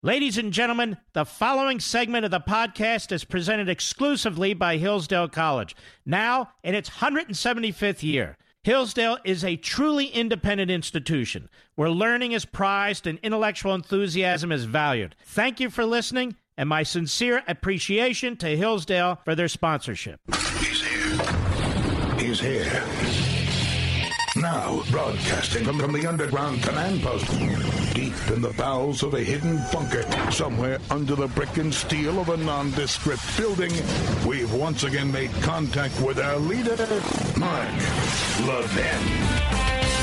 Ladies and gentlemen, the following segment of the podcast is presented exclusively by Hillsdale College, now in its 175th year. Hillsdale is a truly independent institution where learning is prized and intellectual enthusiasm is valued. Thank you for listening, and my sincere appreciation to Hillsdale for their sponsorship. He's here. He's here. Now, broadcasting from the underground command post, deep in the bowels of a hidden bunker, somewhere under the brick and steel of a nondescript building, we've once again made contact with our leader, Mark Levin.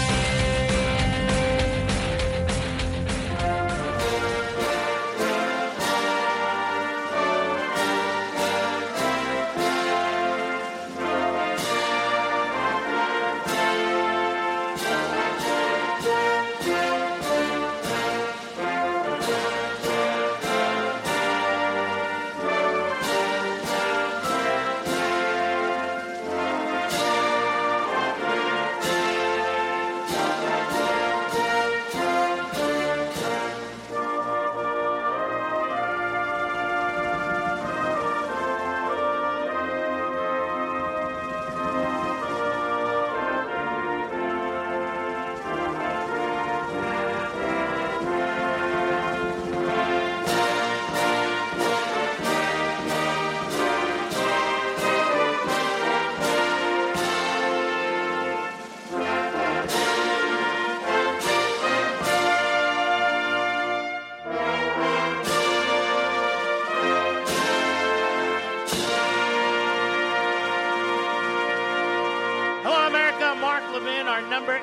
Mark Levin, our number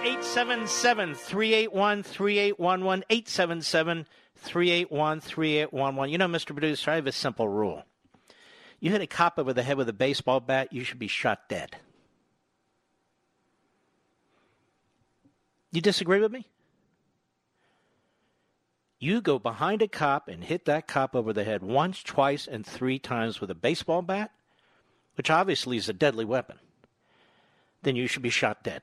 877-381-3811, 877-381-3811. You know, Mr. Producer, I have a simple rule. You hit a cop over the head with a baseball bat, you should be shot dead. You disagree with me? You go behind a cop and hit that cop over the head once, twice, and 3 times with a baseball bat, which obviously is a deadly weapon, then you should be shot dead.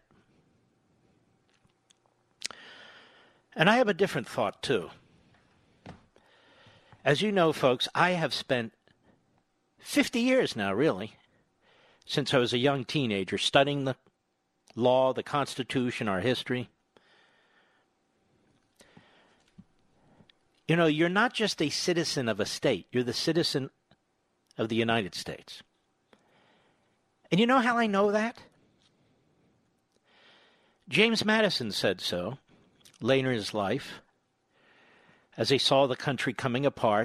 And I have a different thought, too. As you know, folks, I have spent 50 years now, really, since I was a young teenager, studying the law, the Constitution, our history. You know, you're not just a citizen of a state. You're the citizen of the United States. And you know how I know that? James Madison said so later in his life, as he saw the country coming apart.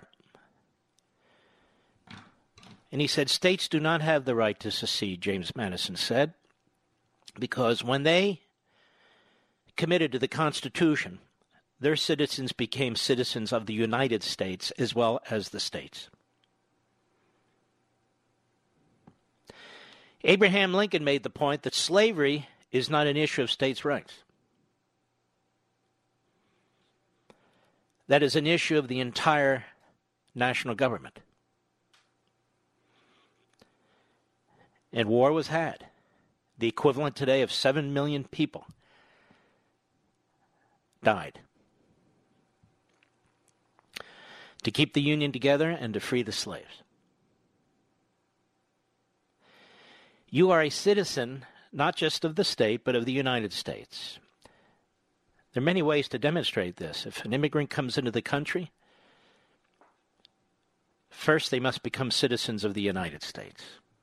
And he said, states do not have the right to secede, James Madison said, because when they committed to the Constitution, their citizens became citizens of the United States as well as the states. Abraham Lincoln made the point that slavery is not an issue of states' rights. That is an issue of the entire national government. And war was had. The equivalent today of 7 million people died to keep the Union together and to free the slaves. You are a citizen not just of the state, but of the United States. There are many ways to demonstrate this. If an immigrant comes into the country, first they must become citizens of the United States.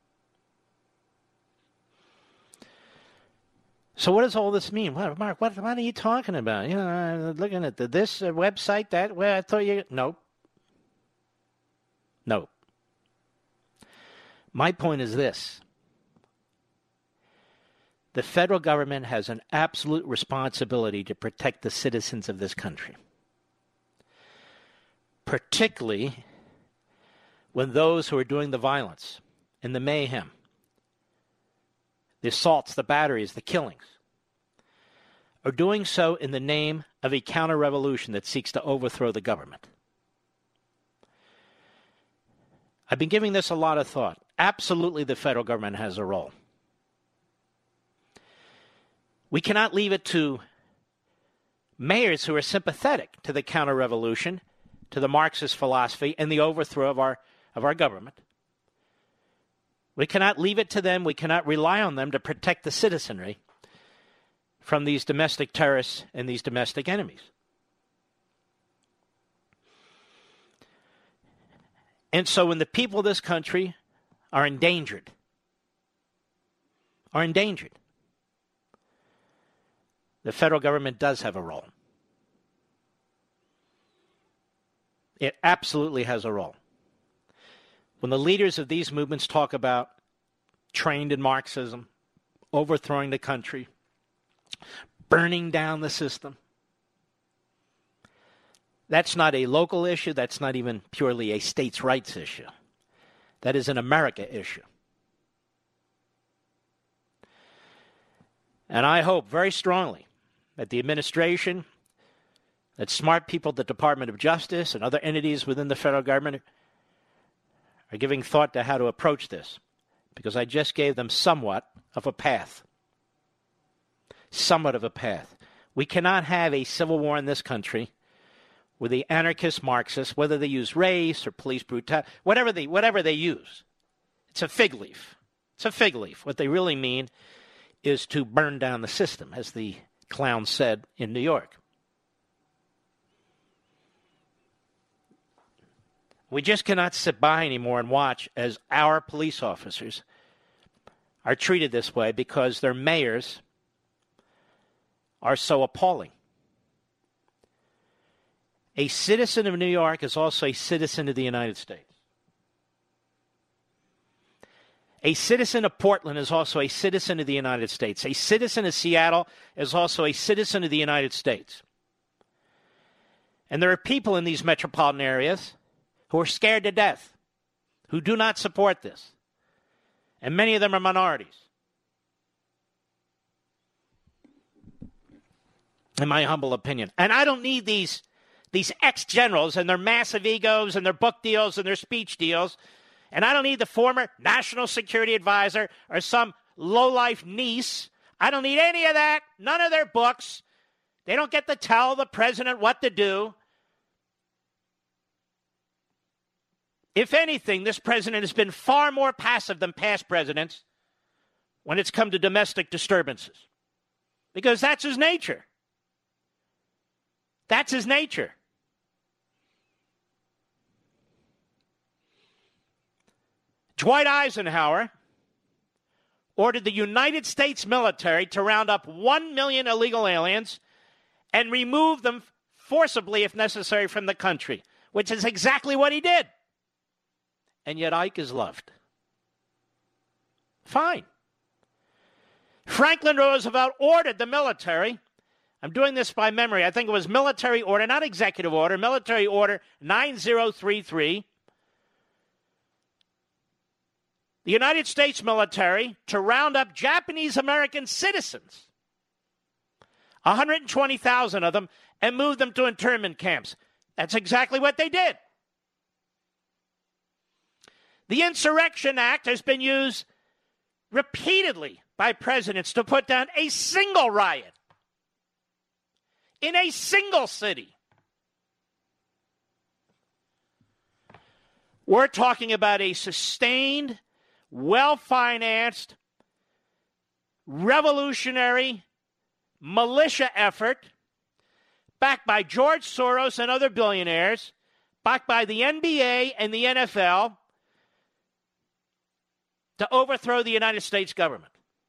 So what does all this mean? Well, Mark, what are you talking about? You know, I'm looking at this website, that, well, I thought you... Nope. Nope. My point is this. The federal government has an absolute responsibility to protect the citizens of this country, particularly when those who are doing the violence and the mayhem, the assaults, the batteries, the killings, are doing so in the name of a counter-revolution that seeks to overthrow the government. I've been giving this a lot of thought. Absolutely, the federal government has a role. We cannot leave it to mayors who are sympathetic to the counter-revolution to the Marxist philosophy and the overthrow of our government. We cannot leave it to them. We cannot rely on them to protect the citizenry from these domestic terrorists and these domestic enemies. And so when the people of this country are endangered, the federal government does have a role. It absolutely has a role. When the leaders of these movements talk about trained in Marxism, overthrowing the country, burning down the system, that's not a local issue. That's not even purely a states' rights issue. That is an America issue. And I hope very strongly that the administration, that smart people at the Department of Justice and other entities within the federal government are giving thought to how to approach this, because I just gave them somewhat of a path. Somewhat of a path. We cannot have a civil war in this country with the anarchist Marxists, whether they use race or police brutality, whatever they use. It's a fig leaf. It's a fig leaf. What they really mean is to burn down the system, as the clown said in New York. We just cannot sit by anymore and watch as our police officers are treated this way because their mayors are so appalling. A citizen of New York is also a citizen of the United States. A citizen of Portland is also a citizen of the United States. A citizen of Seattle is also a citizen of the United States. And there are people in these metropolitan areas who are scared to death, who do not support this. And many of them are minorities. In my humble opinion. And I don't need these ex-generals and their massive egos and their book deals and their speech deals. And I don't need the former national security advisor or some lowlife niece. I don't need any of that. None of their books. They don't get to tell the president what to do. If anything, this president has been far more passive than past presidents when it's come to domestic disturbances. Because that's his nature. That's his nature. Dwight Eisenhower ordered the United States military to round up 1 million illegal aliens and remove them forcibly, if necessary, from the country, which is exactly what he did. And yet Ike is loved. Fine. Franklin Roosevelt ordered the military, I'm doing this by memory, I think it was military order, not executive order, military order 9033, the United States military to round up Japanese American citizens, 120,000 of them, and move them to internment camps. That's exactly what they did. The Insurrection Act has been used repeatedly by presidents to put down a single riot in a single city. We're talking about a sustained, well-financed, revolutionary militia effort backed by George Soros and other billionaires, backed by the NBA and the NFL, to overthrow the United States government.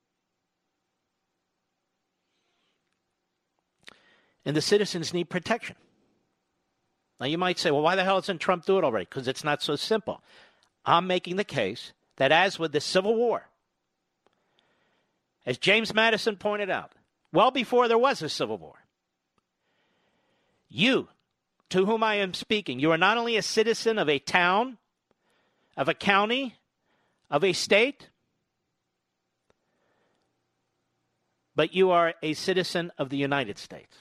And the citizens need protection. Now you might say, well, why the hell doesn't Trump do it already? Because it's not so simple. I'm making the case that as with the Civil War, as James Madison pointed out, well before there was a Civil War, you, to whom I am speaking, you are not only a citizen of a town, of a county, of a state, but you are a citizen of the United States.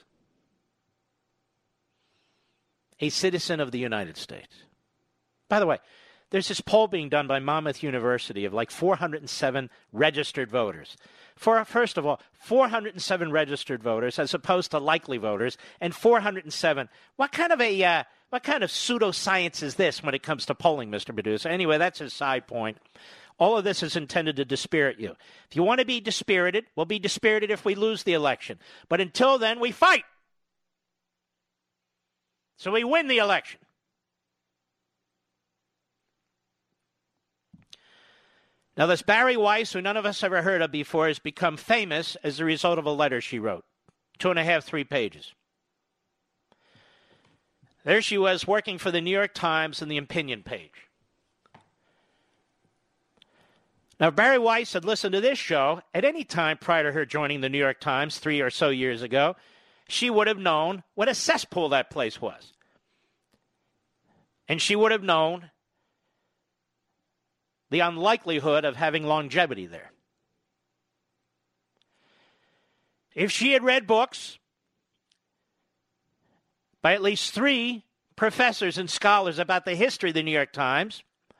A citizen of the United States. By the way, there's this poll being done by Monmouth University of like 407 registered voters. First of all, 407 registered voters as opposed to likely voters, and 407. What kind of What kind of pseudoscience is this when it comes to polling, Mr. Medusa? Anyway, that's his side point. All of this is intended to dispirit you. If you want to be dispirited, we'll be dispirited if we lose the election. But until then, we fight. So we win the election. Now, this Barry Weiss, who none of us ever heard of before, has become famous as a result of a letter she wrote. 2.5, 3 pages. There she was working for the New York Times in the opinion page. Now, if Barry Weiss had listened to this show at any time prior to her joining the New York Times 3 or so years ago, she would have known what a cesspool that place was. And she would have known the unlikelihood of having longevity there. If she had read books by at least 3 professors and scholars about the history of the New York Times,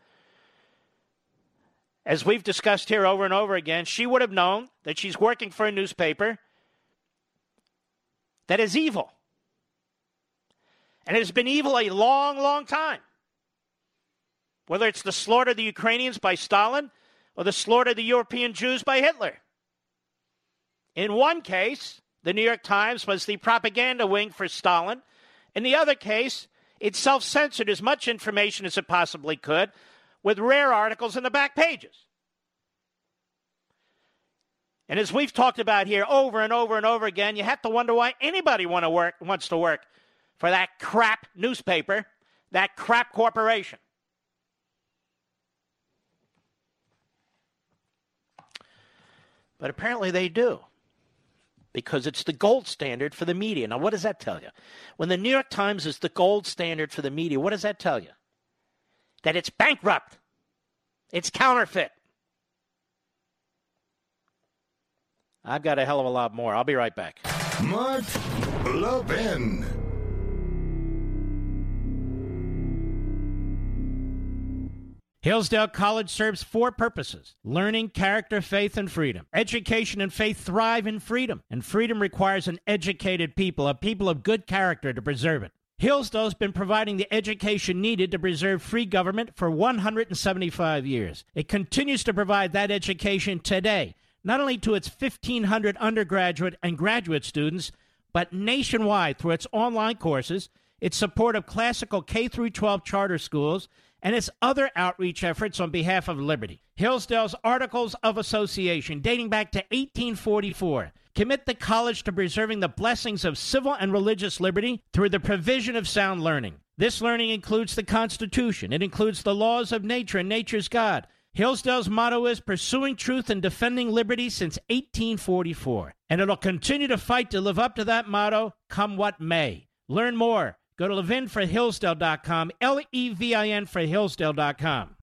as we've discussed here over and over again, she would have known that she's working for a newspaper that is evil. And it has been evil a long, long time. Whether it's the slaughter of the Ukrainians by Stalin or the slaughter of the European Jews by Hitler. In one case, the New York Times was the propaganda wing for Stalin. In the other case, it self-censored as much information as it possibly could with rare articles in the back pages. And as we've talked about here over and over and over again, you have to wonder why anybody wants to work for that crap newspaper, that crap corporation. But apparently they do, because it's the gold standard for the media. Now, what does that tell you? When the New York Times is the gold standard for the media, what does that tell you? That it's bankrupt. It's counterfeit. I've got a hell of a lot more. I'll be right back. Mark Levin. Hillsdale College serves 4 purposes: learning, character, faith, and freedom. Education and faith thrive in freedom, and freedom requires an educated people, a people of good character, to preserve it. Hillsdale has been providing the education needed to preserve free government for 175 years. It continues to provide that education today, not only to its 1,500 undergraduate and graduate students, but nationwide through its online courses, its support of classical K-12 charter schools, and its other outreach efforts on behalf of liberty. Hillsdale's Articles of Association, dating back to 1844, commit the college to preserving the blessings of civil and religious liberty through the provision of sound learning. This learning includes the Constitution. It includes the laws of nature and nature's God. Hillsdale's motto is pursuing truth and defending liberty since 1844. And it'll continue to fight to live up to that motto, come what may. Learn more. Go to levinforhillsdale.com, Levin for Hillsdale.com.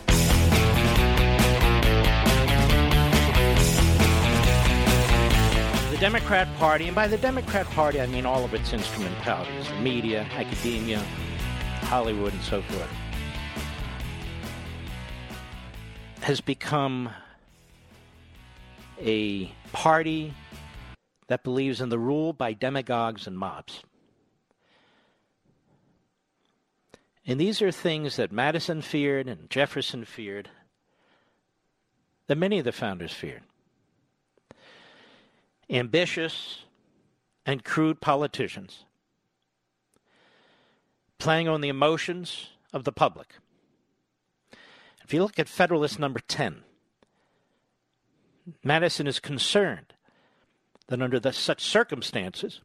The Democrat Party, and by the Democrat Party I mean all of its instrumentalities, the media, academia, Hollywood, and so forth, has become a party that believes in the rule by demagogues and mobs. And these are things that Madison feared and Jefferson feared, that many of the founders feared. Ambitious and crude politicians playing on the emotions of the public. If you look at Federalist number 10, Madison is concerned that under such circumstances,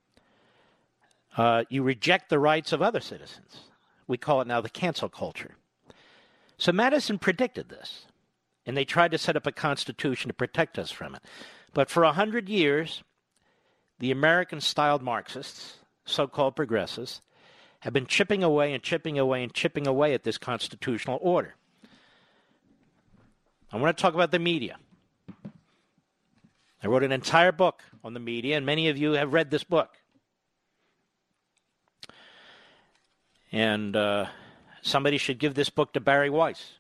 you reject the rights of other citizens. We call it now the cancel culture. So Madison predicted this, and they tried to set up a constitution to protect us from it. But for 100 years, the American-styled Marxists, so-called progressives, have been chipping away and chipping away and chipping away at this constitutional order. I want to talk about the media. I wrote an entire book on the media, and many of you have read this book. And somebody should give this book to Barry Weiss.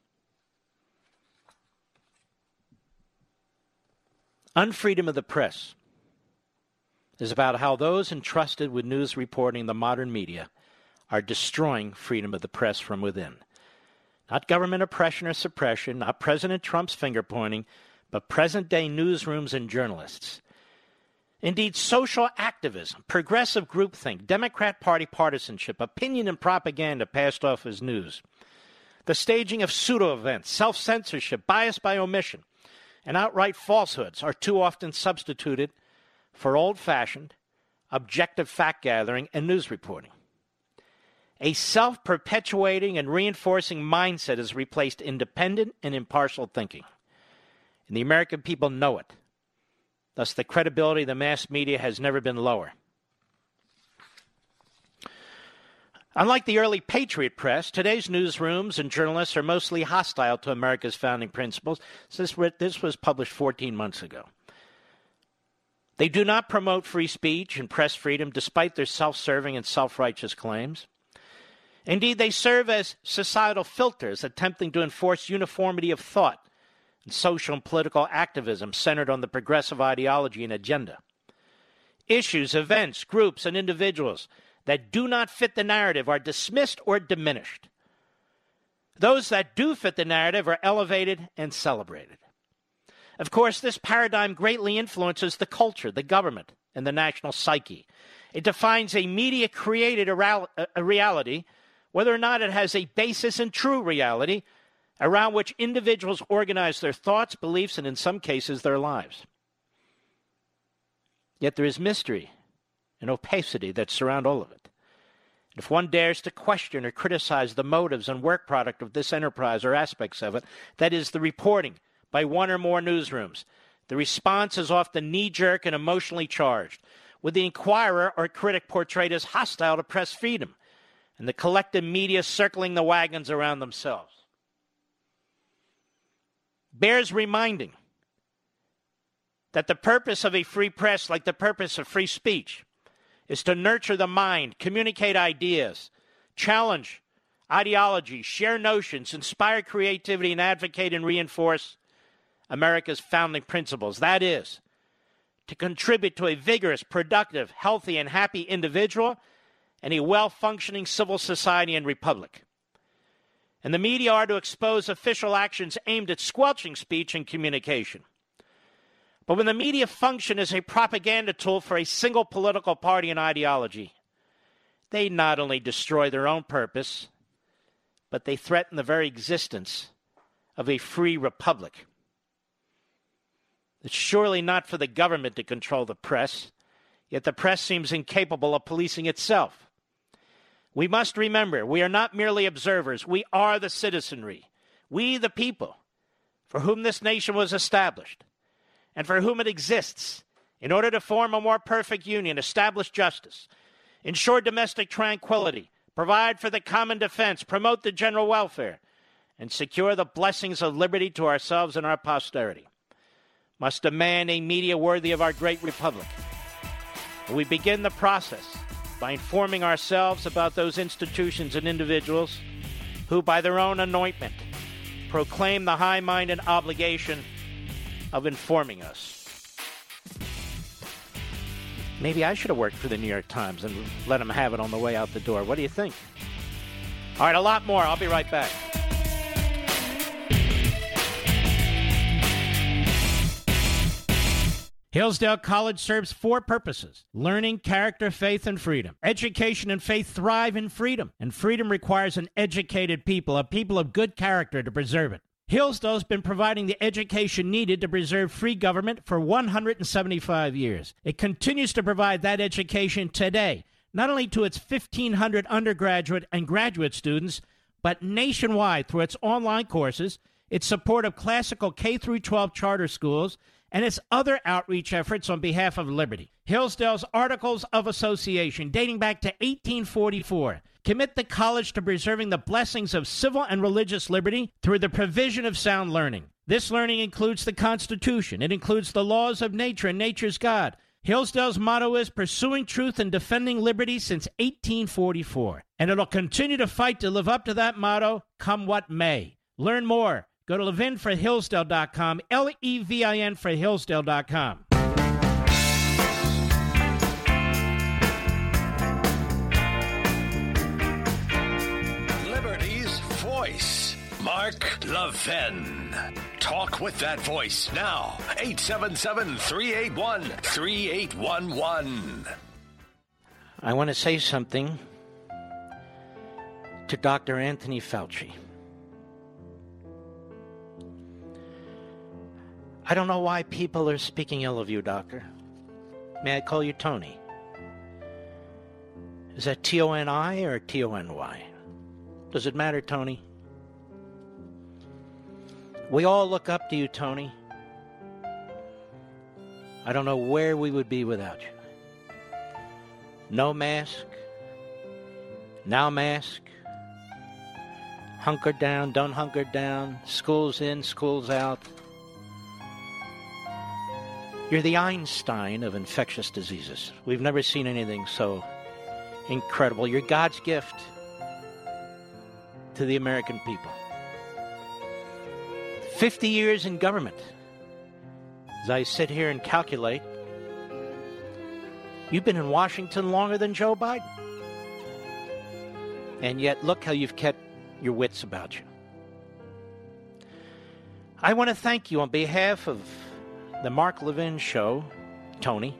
Unfreedom of the Press is about how those entrusted with news reporting the modern media are destroying freedom of the press from within. Not government oppression or suppression, not President Trump's finger-pointing, but present-day newsrooms and journalists. Indeed, social activism, progressive groupthink, Democrat Party partisanship, opinion and propaganda passed off as news. The staging of pseudo-events, self-censorship, bias by omission, and outright falsehoods are too often substituted for old-fashioned, objective fact-gathering and news reporting. A self-perpetuating and reinforcing mindset has replaced independent and impartial thinking. And the American people know it. Thus, the credibility of the mass media has never been lower. Unlike the early Patriot press, today's newsrooms and journalists are mostly hostile to America's founding principles. This was published 14 months ago. They do not promote free speech and press freedom despite their self-serving and self-righteous claims. Indeed, they serve as societal filters attempting to enforce uniformity of thought and social and political activism centered on the progressive ideology and agenda. Issues, events, groups, and individuals that do not fit the narrative are dismissed or diminished. Those that do fit the narrative are elevated and celebrated. Of course, this paradigm greatly influences the culture, the government, and the national psyche. It defines a media-created reality, whether or not it has a basis in true reality, around which individuals organize their thoughts, beliefs, and in some cases, their lives. Yet there is mystery and opacity that surround all of it. If one dares to question or criticize the motives and work product of this enterprise or aspects of it, that is, the reporting by one or more newsrooms, the response is often knee-jerk and emotionally charged, with the inquirer or critic portrayed as hostile to press freedom, and the collective media circling the wagons around themselves. Bears reminding that the purpose of a free press, like the purpose of free speech, is to nurture the mind, communicate ideas, challenge ideology, share notions, inspire creativity, and advocate and reinforce America's founding principles. That is, to contribute to a vigorous, productive, healthy, and happy individual and a well-functioning civil society and republic. And the media are to expose official actions aimed at squelching speech and communication. But when the media function as a propaganda tool for a single political party and ideology, they not only destroy their own purpose, but they threaten the very existence of a free republic. It's surely not for the government to control the press, yet the press seems incapable of policing itself. We must remember, we are not merely observers. We are the citizenry. We, the people, for whom this nation was established, and for whom it exists, in order to form a more perfect union, establish justice, ensure domestic tranquility, provide for the common defense, promote the general welfare, and secure the blessings of liberty to ourselves and our posterity, must demand a media worthy of our great republic. And we begin the process by informing ourselves about those institutions and individuals who, by their own anointment, proclaim the high-minded obligation of informing us. Maybe I should have worked for the New York Times and let them have it on the way out the door. What do you think? All right, a lot more. I'll be right back. Hillsdale College serves 4 purposes: learning, character, faith, and freedom. Education and faith thrive in freedom, and freedom requires an educated people, a people of good character to preserve it. Hillsdale has been providing the education needed to preserve free government for 175 years. It continues to provide that education today, not only to its 1,500 undergraduate and graduate students, but nationwide through its online courses, its support of classical K-12 charter schools, and its other outreach efforts on behalf of liberty. Hillsdale's Articles of Association, dating back to 1844, commit the college to preserving the blessings of civil and religious liberty through the provision of sound learning. This learning includes the Constitution. It includes the laws of nature and nature's God. Hillsdale's motto is pursuing truth and defending liberty since 1844. And it'll continue to fight to live up to that motto, come what may. Learn more. Go to levinforhillsdale.com, Levin for Hillsdale.com. voice, Mark Levin. Talk with that voice now. 877-381-3811. I want to say something to Dr. Anthony Fauci. I don't know why people are speaking ill of you, Doctor. May I call you Tony? Is that T-O-N-I or T-O-N-Y? Does it matter, Tony? We all look up to you, Tony. I don't know where we would be without you. No mask. Now mask. Hunker down, don't hunker down. School's in, school's out. You're the Einstein of infectious diseases. We've never seen anything so incredible. You're God's gift to the American people. 50 years in government. As I sit here and calculate, you've been in Washington longer than Joe Biden. And yet, look how you've kept your wits about you. I want to thank you on behalf of the Mark Levin Show, Tony,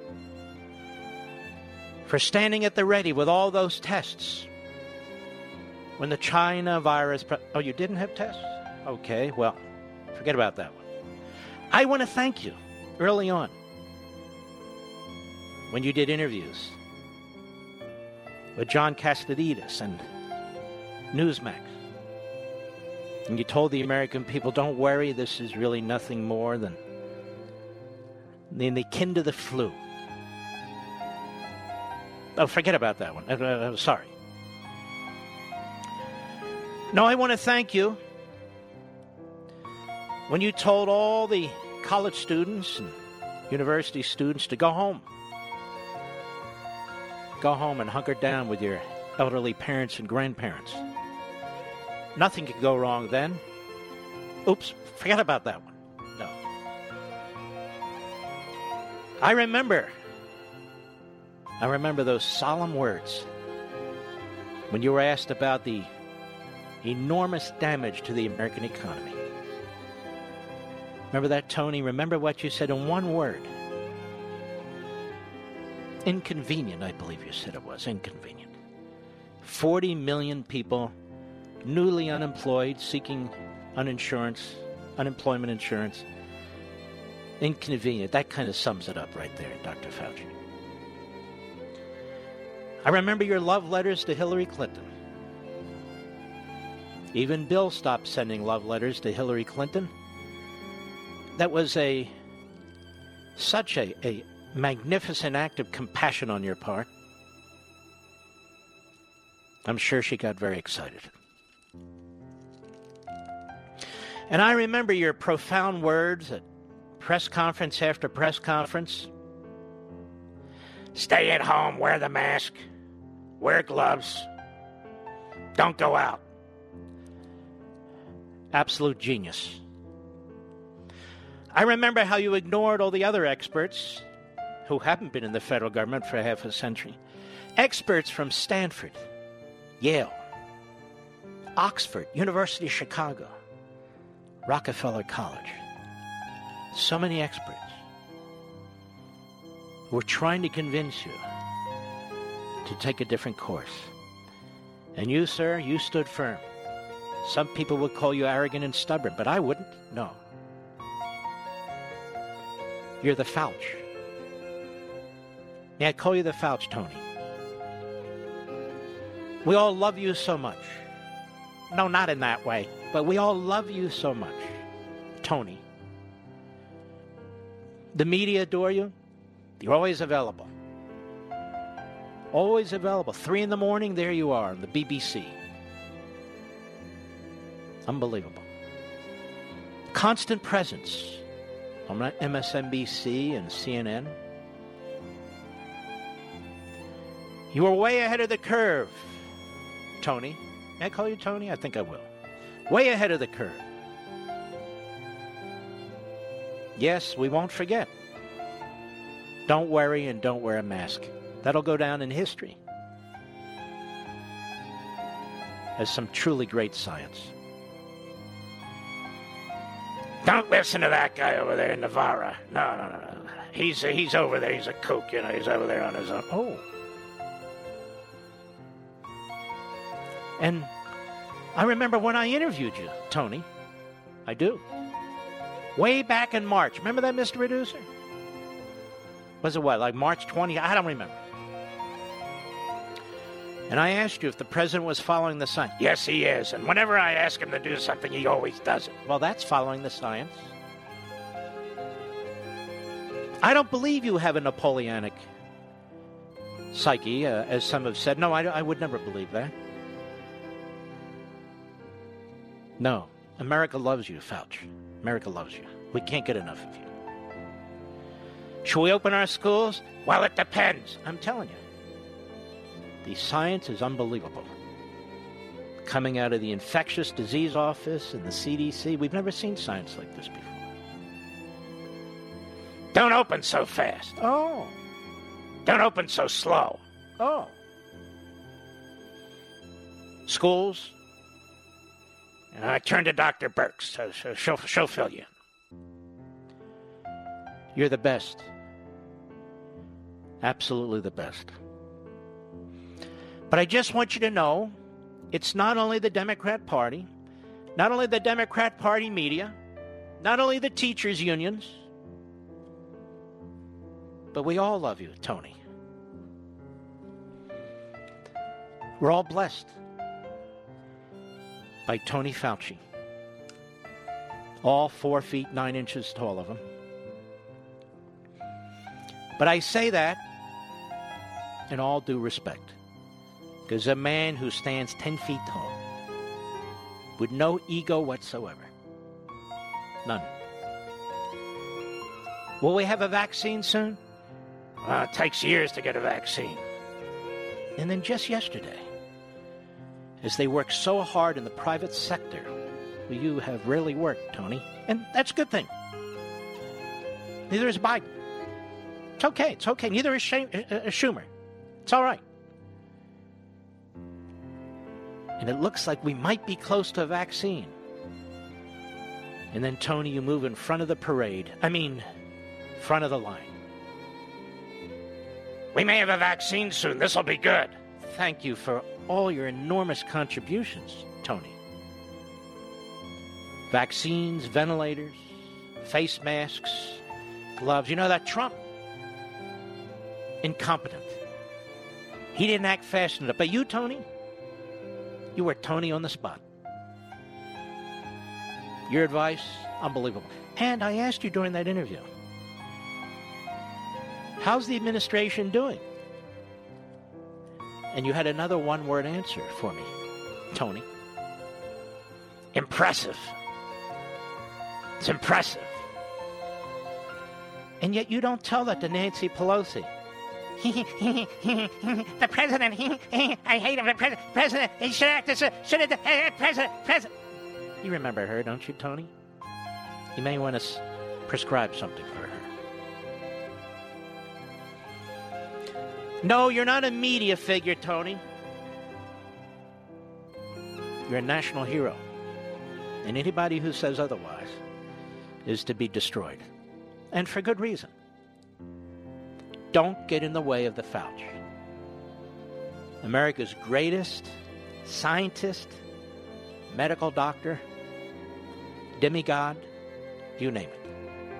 for standing at the ready with all those tests. When the China virus... Oh, you didn't have tests? Okay, well, forget about that one. I want to thank you early on when you did interviews with John Castellaneta and Newsmax. And you told the American people, don't worry, this is really nothing more than akin to the flu. Oh, forget about that one. I'm sorry. No, I want to thank you when you told all the college students and university students to go home. Go home and hunker down with your elderly parents and grandparents. Nothing could go wrong then. Oops, forget about that one. No. I remember those solemn words when you were asked about the enormous damage to the American economy. Remember that, Tony? Remember what you said in one word. Inconvenient, I believe you said it was. Inconvenient. 40 million people newly unemployed, seeking unemployment insurance. Inconvenient. That kind of sums it up right there, Dr. Fauci. I remember your love letters to Hillary Clinton. Even Bill stopped sending love letters to Hillary Clinton. That was such a magnificent act of compassion on your part. I'm sure she got very excited. And I remember your profound words at press conference after press conference. Stay at home, wear the mask, wear gloves, don't go out. Absolute genius. I remember how you ignored all the other experts who haven't been in the federal government for half a century. Experts from Stanford, Yale, Oxford, University of Chicago, Rockefeller College. So many experts who were trying to convince you to take a different course. And you, sir, you stood firm. Some people would call you arrogant and stubborn, but I wouldn't. No. You're the Fauci. May I call you the Fauci, Tony? We all love you so much. No, not in that way, but we all love you so much, Tony. The media adore you. You're always available. Always available. 3 a.m, there you are on the BBC. Unbelievable. Constant presence on MSNBC and CNN. You were way ahead of the curve, Tony. May I call you Tony? I think I will. Way ahead of the curve. Yes, we won't forget. Don't worry and don't wear a mask. That'll go down in history. has some truly great science. Don't listen to that guy over there in Navarra. No. He's over there. He's a kook, He's over there on his own. Oh. And I remember when I interviewed you, Tony. I do. Way back in March. Remember that, Mr. Reducer? Was it what, like March 20? I don't remember. And I asked you if the president was following the science. Yes, he is. And whenever I ask him to do something, he always does it. Well, that's following the science. I don't believe you have a Napoleonic psyche, as some have said. No, I would never believe that. No. America loves you, Fauci. America loves you. We can't get enough of you. Should we open our schools? Well, it depends. I'm telling you. The science is unbelievable. Coming out of the infectious disease office and the CDC, we've never seen science like this before. Don't open so fast. Oh. Don't open so slow. Oh. Schools. I turned to Dr. Birx, so she'll fill you. You're the best. Absolutely the best. But I just want you to know, it's not only the Democrat Party, not only the Democrat Party media, not only the teachers' unions, but we all love you, Tony. We're all blessed by Tony Fauci. All 4 feet 9 inches tall of him. But I say that in all due respect, because a man who stands 10 feet tall with no ego whatsoever. None. Will we have a vaccine soon? It takes years to get a vaccine. And then just yesterday, as they work so hard in the private sector, you have rarely worked, Tony. And that's a good thing. Neither is Biden. It's okay. Neither is Schumer. It's all right. And it looks like we might be close to a vaccine. And then, Tony, you move in front of the parade. Front of the line. We may have a vaccine soon. This'll be good. Thank you for all your enormous contributions, Tony. Vaccines, ventilators, face masks, gloves. You know that Trump? Incompetent. He didn't act fast enough. But you, Tony? You were Tony on the spot. Your advice, unbelievable. And I asked you during that interview, how's the administration doing? And you had another one-word answer for me, Tony. Impressive. It's impressive. And yet you don't tell that to Nancy Pelosi. The president, I hate him. The president, he should act as president. You remember her, don't you, Tony? You may want to prescribe something for her. No, you're not a media figure, Tony. You're a national hero. And anybody who says otherwise is to be destroyed. And for good reason. Don't get in the way of the Fauci. America's greatest scientist, medical doctor, demigod, you name it.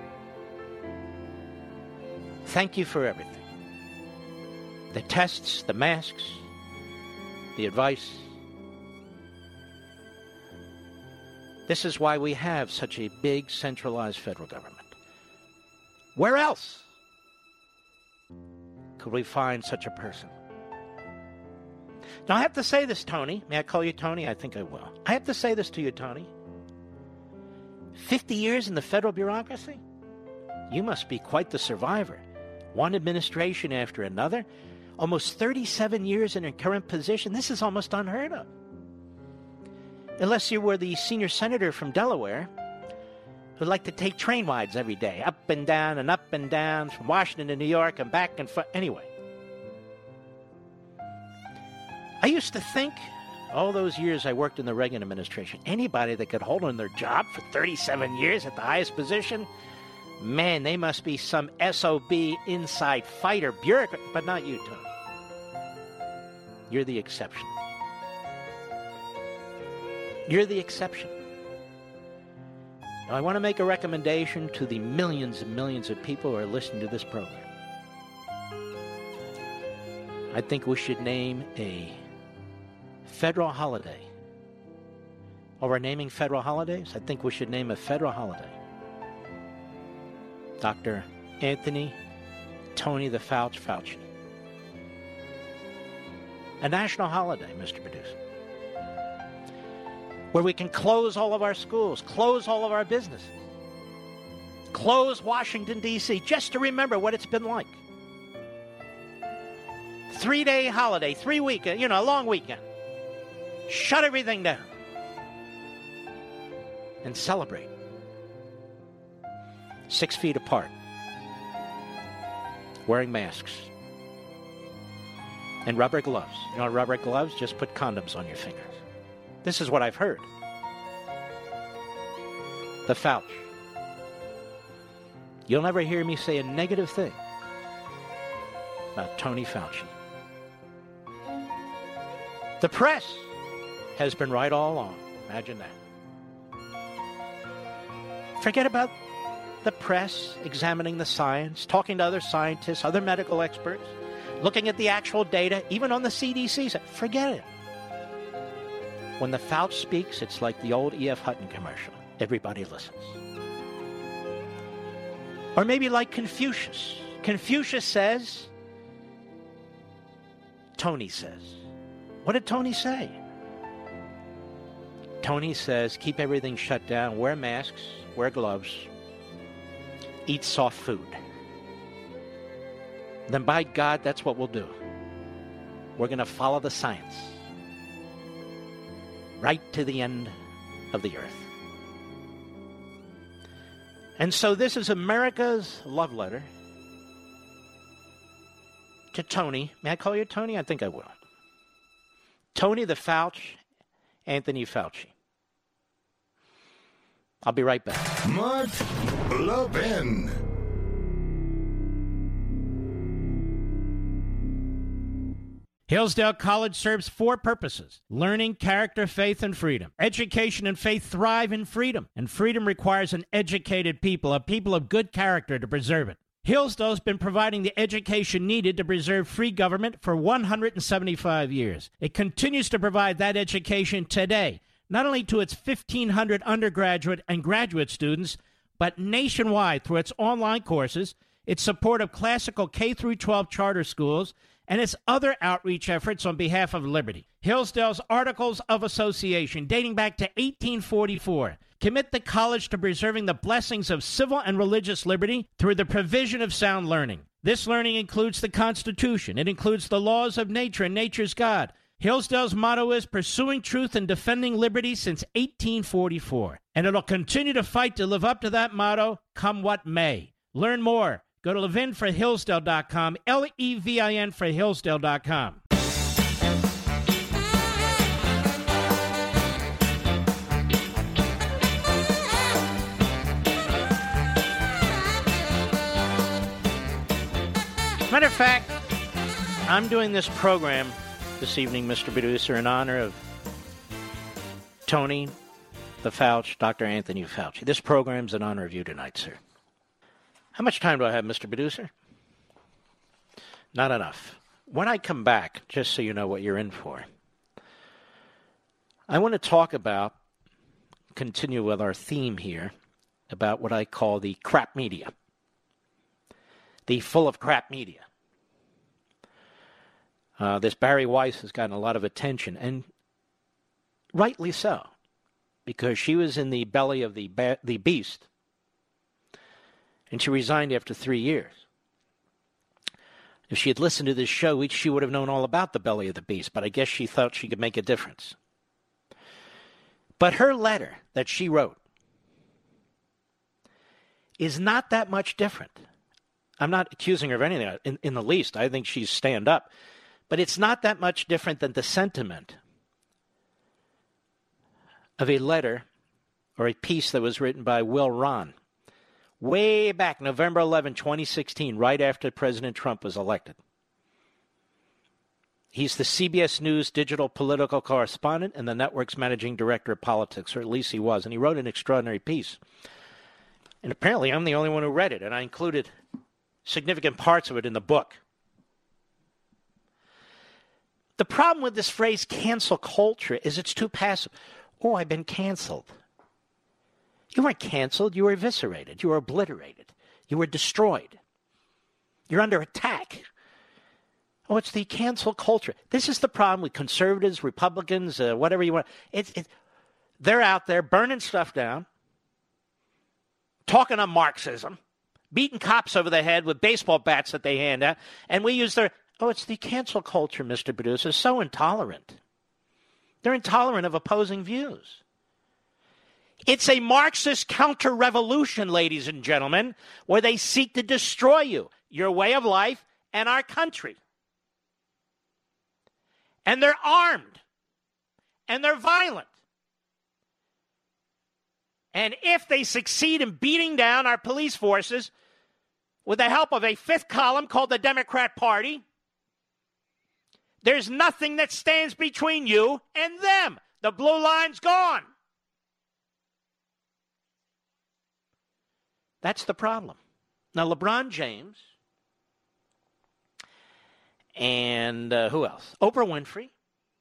Thank you for everything. The tests, the masks, the advice. This is why we have such a big centralized federal government. Where else could we find such a person? Now, I have to say this, Tony. May I call you Tony? I think I will. I have to say this to you, Tony. 50 years in the federal bureaucracy? You must be quite the survivor. One administration after another. Almost 37 years in a current position. This is almost unheard of. Unless you were the senior senator from Delaware who'd like to take train rides every day, up and down, from Washington to New York and back and forth. Anyway, I used to think All those years I worked in the Reagan administration, anybody that could hold on their job for 37 years at the highest position, man, they must be some SOB inside fighter bureaucrat, but not you, Tony. You're the exception. You're the exception. Now, I want to make a recommendation to the millions and millions of people who are listening to this program. I think we should name a federal holiday. While we're naming federal holidays, I think we should name a federal holiday. Dr. Anthony Tony the Fauci. A national holiday, Mr. Producer, where we can close all of our schools, close all of our businesses, close Washington, D.C., just to remember what it's been like. 3-day holiday, 3-week, a long weekend. Shut everything down and celebrate. 6 feet apart, wearing masks, and rubber gloves. You know, rubber gloves, just put condoms on your fingers. This is what I've heard. The Fauci. You'll never hear me say a negative thing about Tony Fauci. The press has been right all along. Imagine that. Forget about the press examining the science, talking to other scientists, other medical experts, looking at the actual data, even on the CDC. Forget it. When the Fauci speaks, it's like the old E.F. Hutton commercial. Everybody listens. Or maybe like Confucius. Confucius says, Tony says. What did Tony say? Tony says, keep everything shut down, wear masks, wear gloves, eat soft food. Then by God, that's what we'll do. We're going to follow the science right to the end of the earth. And so this is America's love letter to Tony. May I call you Tony? I think I will. Tony the Fauci, Anthony Fauci. I'll be right back. Mark Levin. Hillsdale College serves 4 purposes: learning, character, faith, and freedom. Education and faith thrive in freedom, and freedom requires an educated people, a people of good character to preserve it. Hillsdale's been providing the education needed to preserve free government for 175 years. It continues to provide that education today, not only to its 1,500 undergraduate and graduate students, but nationwide through its online courses, its support of classical K-12 charter schools, and its other outreach efforts on behalf of liberty. Hillsdale's Articles of Association, dating back to 1844, commit the college to preserving the blessings of civil and religious liberty through the provision of sound learning. This learning includes the Constitution. It includes the laws of nature and nature's God. Hillsdale's motto is pursuing truth and defending liberty since 1844. And it'll continue to fight to live up to that motto, come what may. Learn more. Go to levinforhillsdale.com, Levin for Hillsdale.com. Matter of fact, I'm doing this program this evening, Mr. Producer, in honor of Tony the Fauci, Dr. Anthony Fauci. This program's in honor of you tonight, sir. How much time do I have, Mr. Producer? Not enough. When I come back, just so you know what you're in for, I want to continue with our theme here, about what I call the crap media. The full of crap media. This Barry Weiss has gotten a lot of attention, and rightly so, because she was in the belly of the beast, and she resigned after 3 years. If she had listened to this show, she would have known all about the belly of the beast, but I guess she thought she could make a difference. But her letter that she wrote is not that much different. I'm not accusing her of anything in the least. I think she's stand up. But it's not that much different than the sentiment of a letter or a piece that was written by Will Ron way back November 11, 2016, right after President Trump was elected. He's the CBS News digital political correspondent and the network's managing director of politics, or at least he was, and he wrote an extraordinary piece. And apparently I'm the only one who read it, and I included significant parts of it in the book. The problem with this phrase cancel culture is it's too passive. Oh, I've been canceled. You weren't canceled. You were eviscerated. You were obliterated. You were destroyed. You're under attack. Oh, it's the cancel culture. This is the problem with conservatives, Republicans, whatever you want. They're out there burning stuff down, talking on Marxism, beating cops over the head with baseball bats that they hand out, and we use their... Oh, it's the cancel culture, Mr. Producer. So intolerant. They're intolerant of opposing views. It's a Marxist counter-revolution, ladies and gentlemen, where they seek to destroy you, your way of life, and our country. And they're armed. And they're violent. And if they succeed in beating down our police forces with the help of a fifth column called the Democrat Party, there's nothing that stands between you and them. The blue line's gone. That's the problem. Now, LeBron James and who else? Oprah Winfrey,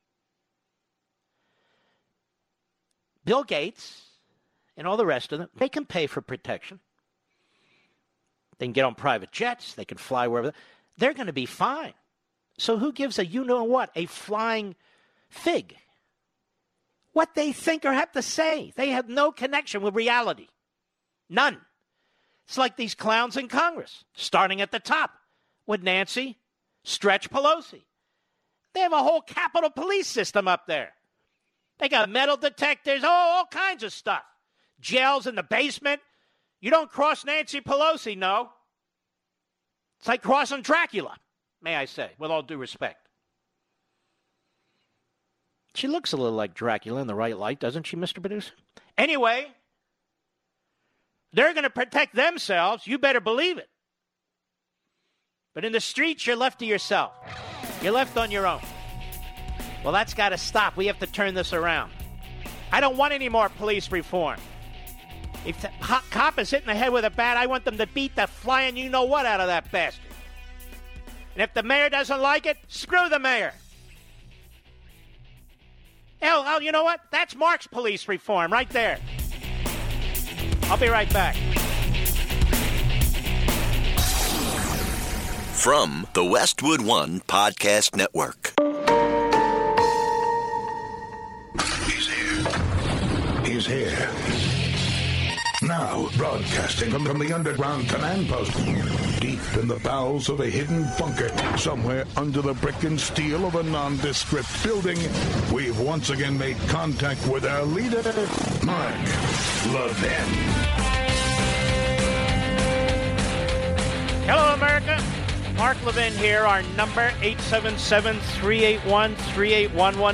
Bill Gates, and all the rest of them, they can pay for protection. They can get on private jets. They can fly wherever. They're going to be fine. So who gives a you-know-what, a flying fig? What they think or have to say. They have no connection with reality. None. It's like these clowns in Congress, starting at the top with Nancy Stretch Pelosi. They have a whole Capitol Police system up there. They got metal detectors, all kinds of stuff. Jails in the basement. You don't cross Nancy Pelosi, no. It's like crossing Dracula, may I say, with all due respect. She looks a little like Dracula in the right light, doesn't she, Mr. Producer? Anyway, they're going to protect themselves. You better believe it. But in the streets, you're left to yourself. You're left on your own. Well, that's got to stop. We have to turn this around. I don't want any more police reform. If the cop is hitting the head with a bat, I want them to beat the flying you-know-what out of that bastard. And if the mayor doesn't like it, screw the mayor. Hell, you know what? That's Mark's police reform right there. I'll be right back. From the Westwood One Podcast Network. He's here. Now, broadcasting from the underground command post, deep in the bowels of a hidden bunker, somewhere under the brick and steel of a nondescript building, we've once again made contact with our leader, Mark Levin. Hello, America. Mark Levin here. Our number, 877-381-3811,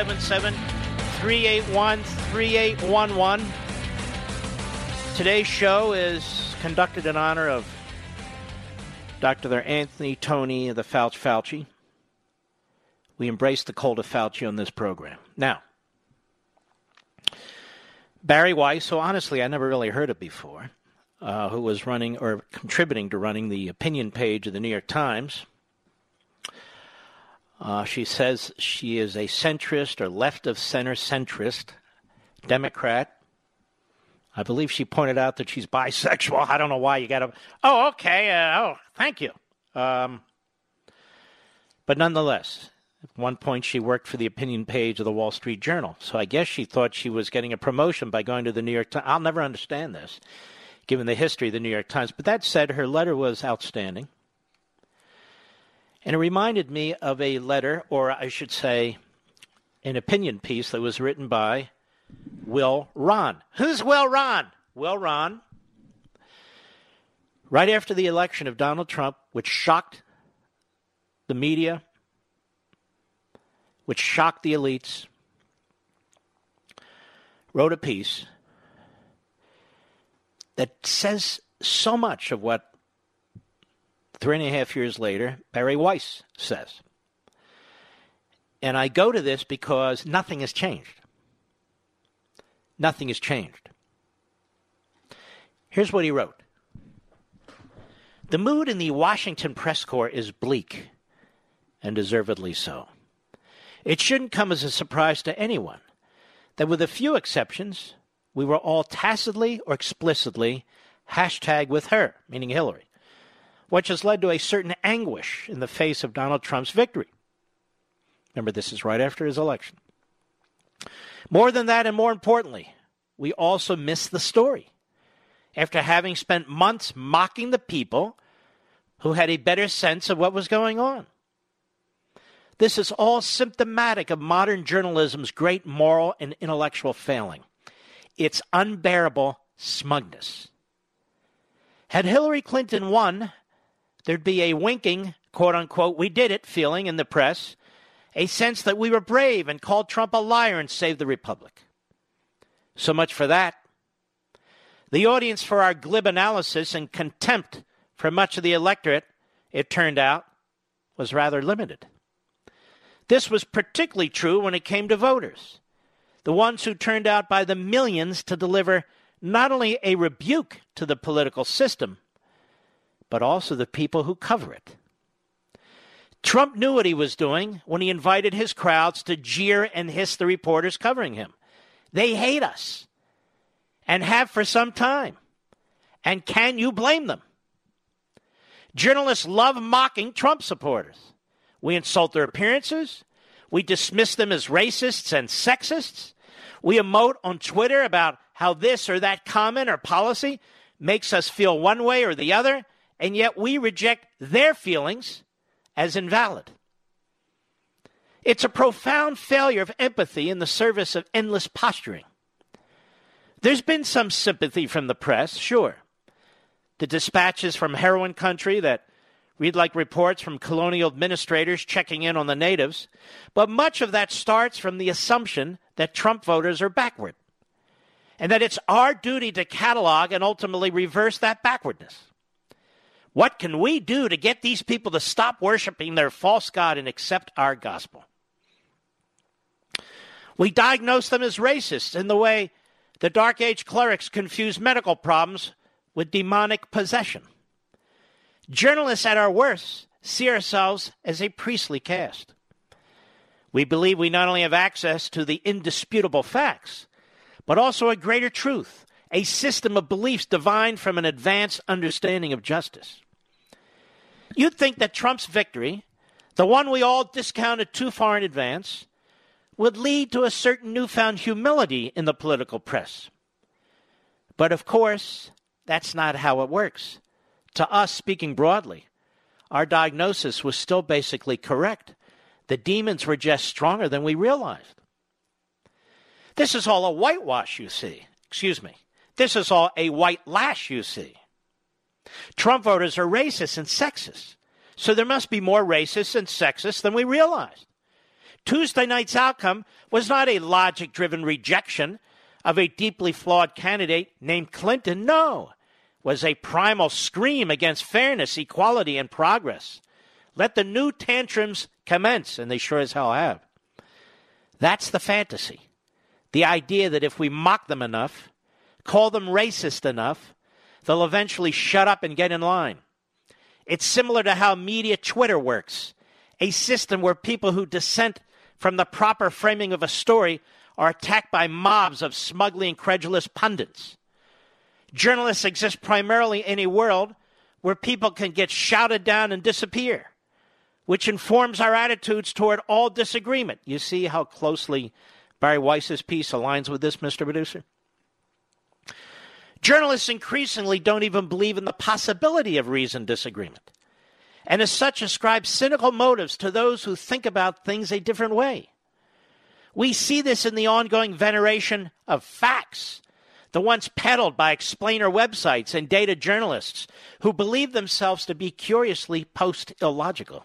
877-381-3811. Today's show is conducted in honor of Dr. Anthony Tony, the Fauci. We embrace the cult of Fauci on this program. Now, Barry Weiss, who honestly I never really heard of before, who was running or contributing to running the opinion page of the New York Times. She says she is a centrist or left-of-center centrist Democrat. I believe she pointed out that she's bisexual. I don't know why you got to... Oh, okay. Thank you. But nonetheless, at one point she worked for the opinion page of the Wall Street Journal. So I guess she thought she was getting a promotion by going to the New York Times. I'll never understand this, given the history of the New York Times. But that said, her letter was outstanding. And it reminded me of a letter, or I should say, an opinion piece that was written by Will Ron. Who's Will Ron? Will Ron, right after the election of Donald Trump, which shocked the media, which shocked the elites, wrote a piece that says so much of what 3.5 years later Bari Weiss says. And I go to this because nothing has changed. Nothing has changed. Here's what he wrote. The mood in the Washington press corps is bleak, and deservedly so. It shouldn't come as a surprise to anyone that with a few exceptions, we were all tacitly or explicitly #with her, meaning Hillary, which has led to a certain anguish in the face of Donald Trump's victory. Remember, this is right after his election. More than that, and more importantly, we also missed the story. After having spent months mocking the people who had a better sense of what was going on. This is all symptomatic of modern journalism's great moral and intellectual failing. It's unbearable smugness. Had Hillary Clinton won, there'd be a winking, quote-unquote, we did it feeling in the press, a sense that we were brave and called Trump a liar and saved the republic. So much for that. The audience for our glib analysis and contempt for much of the electorate, it turned out, was rather limited. This was particularly true when it came to voters, the ones who turned out by the millions to deliver not only a rebuke to the political system, but also the people who cover it. Trump knew what he was doing when he invited his crowds to jeer and hiss the reporters covering him. They hate us, and have for some time. And can you blame them? Journalists love mocking Trump supporters. We insult their appearances. We dismiss them as racists and sexists. We emote on Twitter about how this or that comment or policy makes us feel one way or the other, and yet we reject their feelings as invalid. It's a profound failure of empathy in the service of endless posturing. There's been some sympathy from the press, sure. The dispatches from heroin country that read like reports from colonial administrators checking in on the natives, but much of that starts from the assumption that Trump voters are backward, and that it's our duty to catalog and ultimately reverse that backwardness. What can we do to get these people to stop worshiping their false god and accept our gospel? We diagnose them as racists in the way the Dark Age clerics confuse medical problems with demonic possession. Journalists at our worst see ourselves as a priestly caste. We believe we not only have access to the indisputable facts, but also a greater truth, a system of beliefs divined from an advanced understanding of justice. You'd think that Trump's victory, the one we all discounted too far in advance, would lead to a certain newfound humility in the political press. But of course, that's not how it works. To us, speaking broadly, our diagnosis was still basically correct. The demons were just stronger than we realized. This is all a whitewash, you see. This is all a white lash, you see. Trump voters are racist and sexist, so there must be more racists and sexists than we realized. Tuesday night's outcome was not a logic-driven rejection of a deeply flawed candidate named Clinton. No, it was a primal scream against fairness, equality, and progress. Let the new tantrums commence, and they sure as hell have. That's the fantasy. The idea that if we mock them enough, call them racist enough, they'll eventually shut up and get in line. It's similar to how media Twitter works, a system where people who dissent from the proper framing of a story are attacked by mobs of smugly incredulous pundits. Journalists exist primarily in a world where people can get shouted down and disappear, which informs our attitudes toward all disagreement. You see how closely Bari Weiss's piece aligns with this, Mr. Producer? Journalists increasingly don't even believe in the possibility of reasoned disagreement, and as such ascribe cynical motives to those who think about things a different way. We see this in the ongoing veneration of facts, the ones peddled by explainer websites and data journalists who believe themselves to be curiously post-illogical.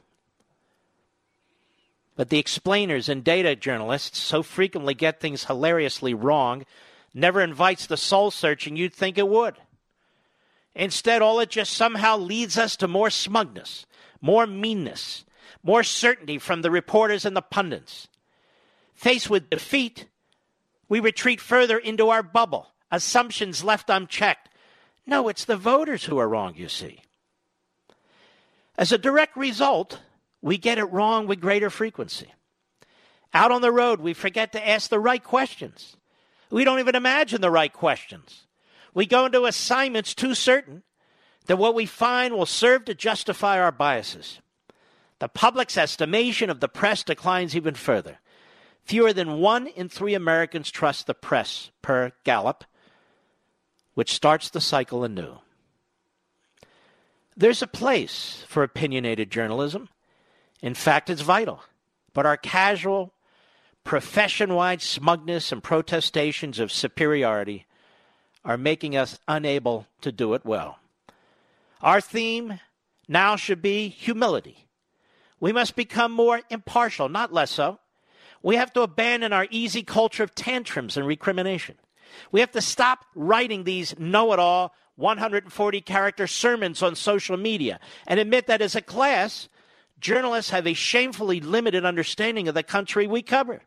But the explainers and data journalists so frequently get things hilariously wrong never invites the soul-searching you'd think it would. Instead, all it just somehow leads us to more smugness, more meanness, more certainty from the reporters and the pundits. Faced with defeat, we retreat further into our bubble, assumptions left unchecked. No, it's the voters who are wrong, you see. As a direct result, we get it wrong with greater frequency. Out on the road, we forget to ask the right questions. We don't even imagine the right questions. We go into assignments too certain that what we find will serve to justify our biases. The public's estimation of the press declines even further. Fewer than 1 in 3 Americans trust the press, per Gallup, which starts the cycle anew. There's a place for opinionated journalism. In fact, it's vital. But our casual, profession-wide smugness and protestations of superiority are making us unable to do it well. Our theme now should be humility. We must become more impartial, not less so. We have to abandon our easy culture of tantrums and recrimination. We have to stop writing these know-it-all 140-character sermons on social media and admit that as a class, journalists have a shamefully limited understanding of the country we cover.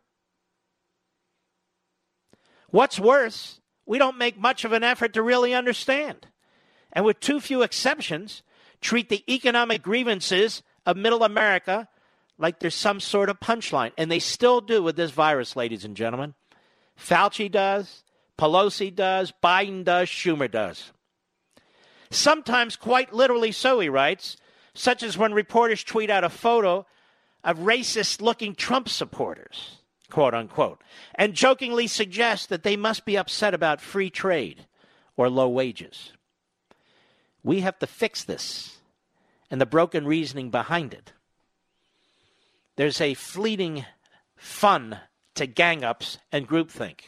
What's worse, we don't make much of an effort to really understand. And with too few exceptions, treat the economic grievances of middle America like there's some sort of punchline. And they still do with this virus, ladies and gentlemen. Fauci does, Pelosi does, Biden does, Schumer does. Sometimes quite literally so, he writes, such as when reporters tweet out a photo of racist-looking Trump supporters, quote unquote, and jokingly suggest that they must be upset about free trade or low wages. We have to fix this and the broken reasoning behind it. There's a fleeting fun to gang-ups and groupthink.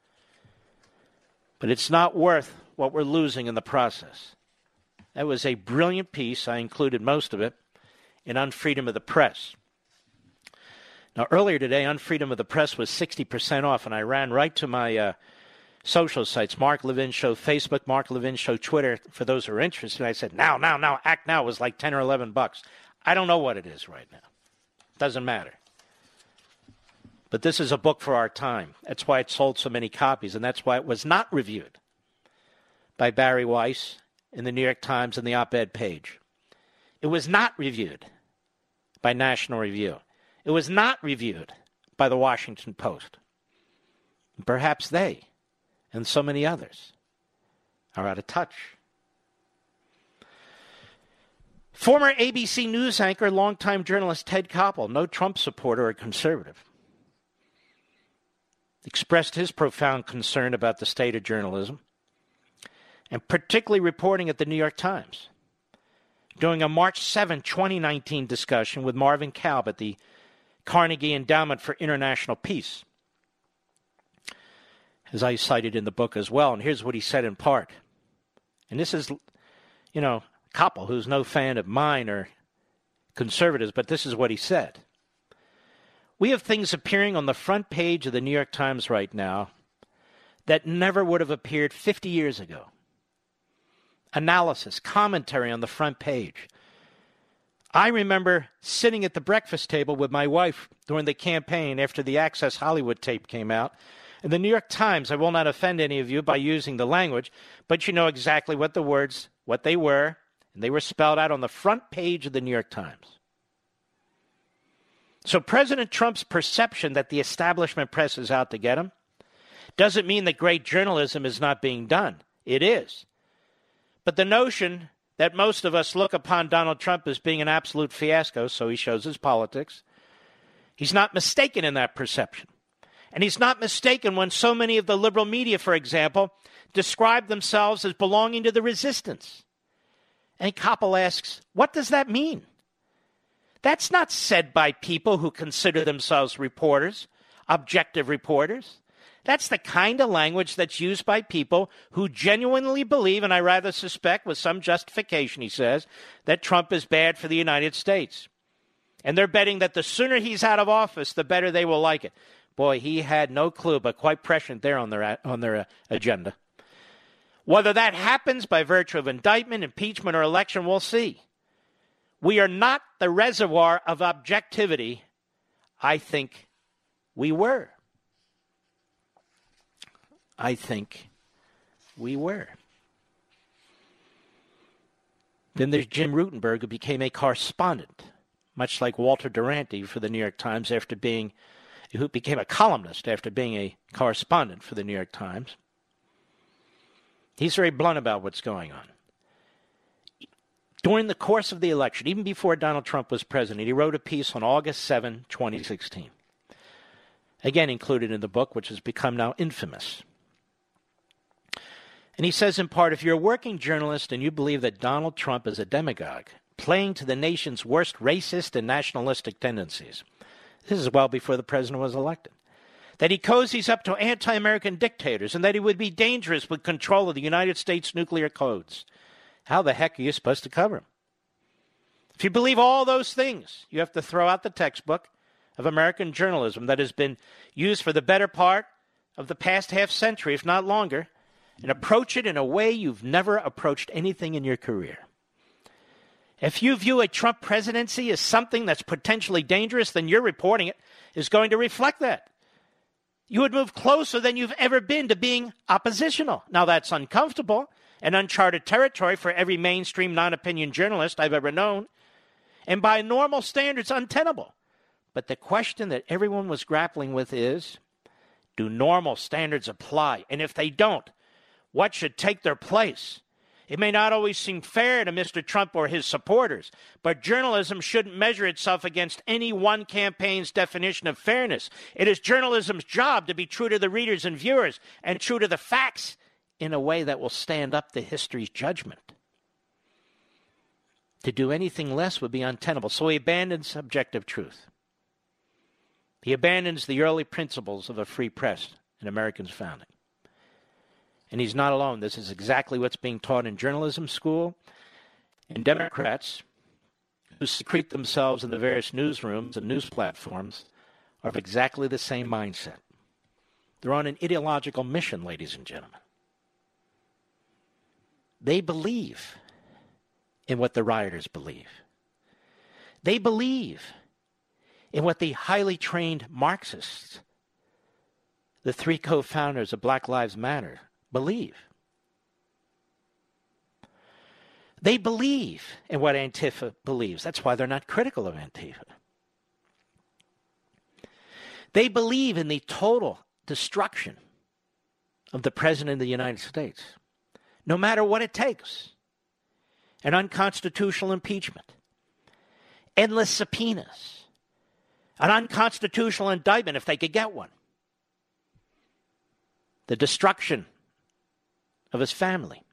But it's not worth what we're losing in the process. That was a brilliant piece. I included most of it in Unfreedom of the Press. Now, earlier today, Unfreedom of the Press was 60% off, and I ran right to my social sites, Mark Levin Show Facebook, Mark Levin Show Twitter, for those who are interested. I said, now, act now. It was like $10 or $11. I don't know what it is right now. Doesn't matter. But this is a book for our time. That's why it sold so many copies, and that's why it was not reviewed by Barry Weiss in the New York Times and the op-ed page. It was not reviewed by National Review. It was not reviewed by the Washington Post. Perhaps they and so many others are out of touch. Former ABC News anchor, longtime journalist Ted Koppel, no Trump supporter or conservative, expressed his profound concern about the state of journalism, and particularly reporting at the New York Times. During a March 7, 2019 discussion with Marvin Kalb at the Carnegie Endowment for International Peace, as I cited in the book as well. And here's what he said in part. And this is, Koppel, who's no fan of mine or conservatives, but this is what he said. We have things appearing on the front page of the New York Times right now that never would have appeared 50 years ago. Analysis, commentary on the front page. I remember sitting at the breakfast table with my wife during the campaign after the Access Hollywood tape came out. And the New York Times, I will not offend any of you by using the language, but you know exactly what the words, what they were, and they were spelled out on the front page of the New York Times. So President Trump's perception that the establishment press is out to get him doesn't mean that great journalism is not being done. It is. But the notion that most of us look upon Donald Trump as being an absolute fiasco, so he shows his politics, he's not mistaken in that perception. And he's not mistaken when so many of the liberal media, for example, describe themselves as belonging to the resistance. And Koppel asks, what does that mean? That's not said by people who consider themselves reporters, objective reporters. That's the kind of language that's used by people who genuinely believe, and I rather suspect with some justification, he says, that Trump is bad for the United States. And they're betting that the sooner he's out of office, the better they will like it. Boy, he had no clue, but quite prescient there on their agenda. Whether that happens by virtue of indictment, impeachment, or election, we'll see. We are not the reservoir of objectivity I think we were. I think we were. Then there's Jim Rutenberg, who became a correspondent, much like Walter Duranty for the New York Times, who became a columnist after being a correspondent for the New York Times. He's very blunt about what's going on. During the course of the election, even before Donald Trump was president, he wrote a piece on August 7, 2016. Again, included in the book, which has become now infamous. And he says in part, if you're a working journalist and you believe that Donald Trump is a demagogue, playing to the nation's worst racist and nationalistic tendencies, this is well before the president was elected, that he cozies up to anti-American dictators and that he would be dangerous with control of the United States nuclear codes, how the heck are you supposed to cover him? If you believe all those things, you have to throw out the textbook of American journalism that has been used for the better part of the past half century, if not longer, and approach it in a way you've never approached anything in your career. If you view a Trump presidency as something that's potentially dangerous, then your reporting it is going to reflect that. You would move closer than you've ever been to being oppositional. Now, that's uncomfortable and uncharted territory for every mainstream non-opinion journalist I've ever known, and by normal standards, untenable. But the question that everyone was grappling with is, do normal standards apply? And if they don't, what should take their place? It may not always seem fair to Mr. Trump or his supporters, but journalism shouldn't measure itself against any one campaign's definition of fairness. It is journalism's job to be true to the readers and viewers and true to the facts in a way that will stand up to history's judgment. To do anything less would be untenable. So he abandons objective truth. He abandons the early principles of a free press in America's founding. And he's not alone. This is exactly what's being taught in journalism school. And Democrats who secrete themselves in the various newsrooms and news platforms are of exactly the same mindset. They're on an ideological mission, ladies and gentlemen. They believe in what the rioters believe. They believe in what the highly trained Marxists, the three co-founders of Black Lives Matter, believe. They believe in what Antifa believes. That's why they're not critical of Antifa. They believe in the total destruction of the President of the United States, no matter what it takes. An unconstitutional impeachment, endless subpoenas, an unconstitutional indictment if they could get one, the destruction of his family.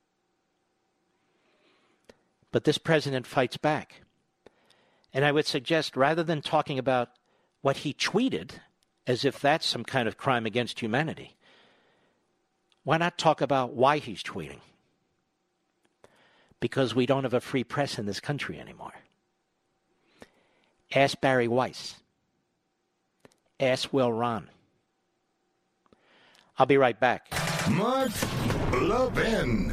But this president fights back. And I would suggest, rather than talking about what he tweeted, as if that's some kind of crime against humanity, why not talk about why he's tweeting? Because we don't have a free press in this country anymore. Ask Barry Weiss. Ask Will Ron. I'll be right back. Mark Levin.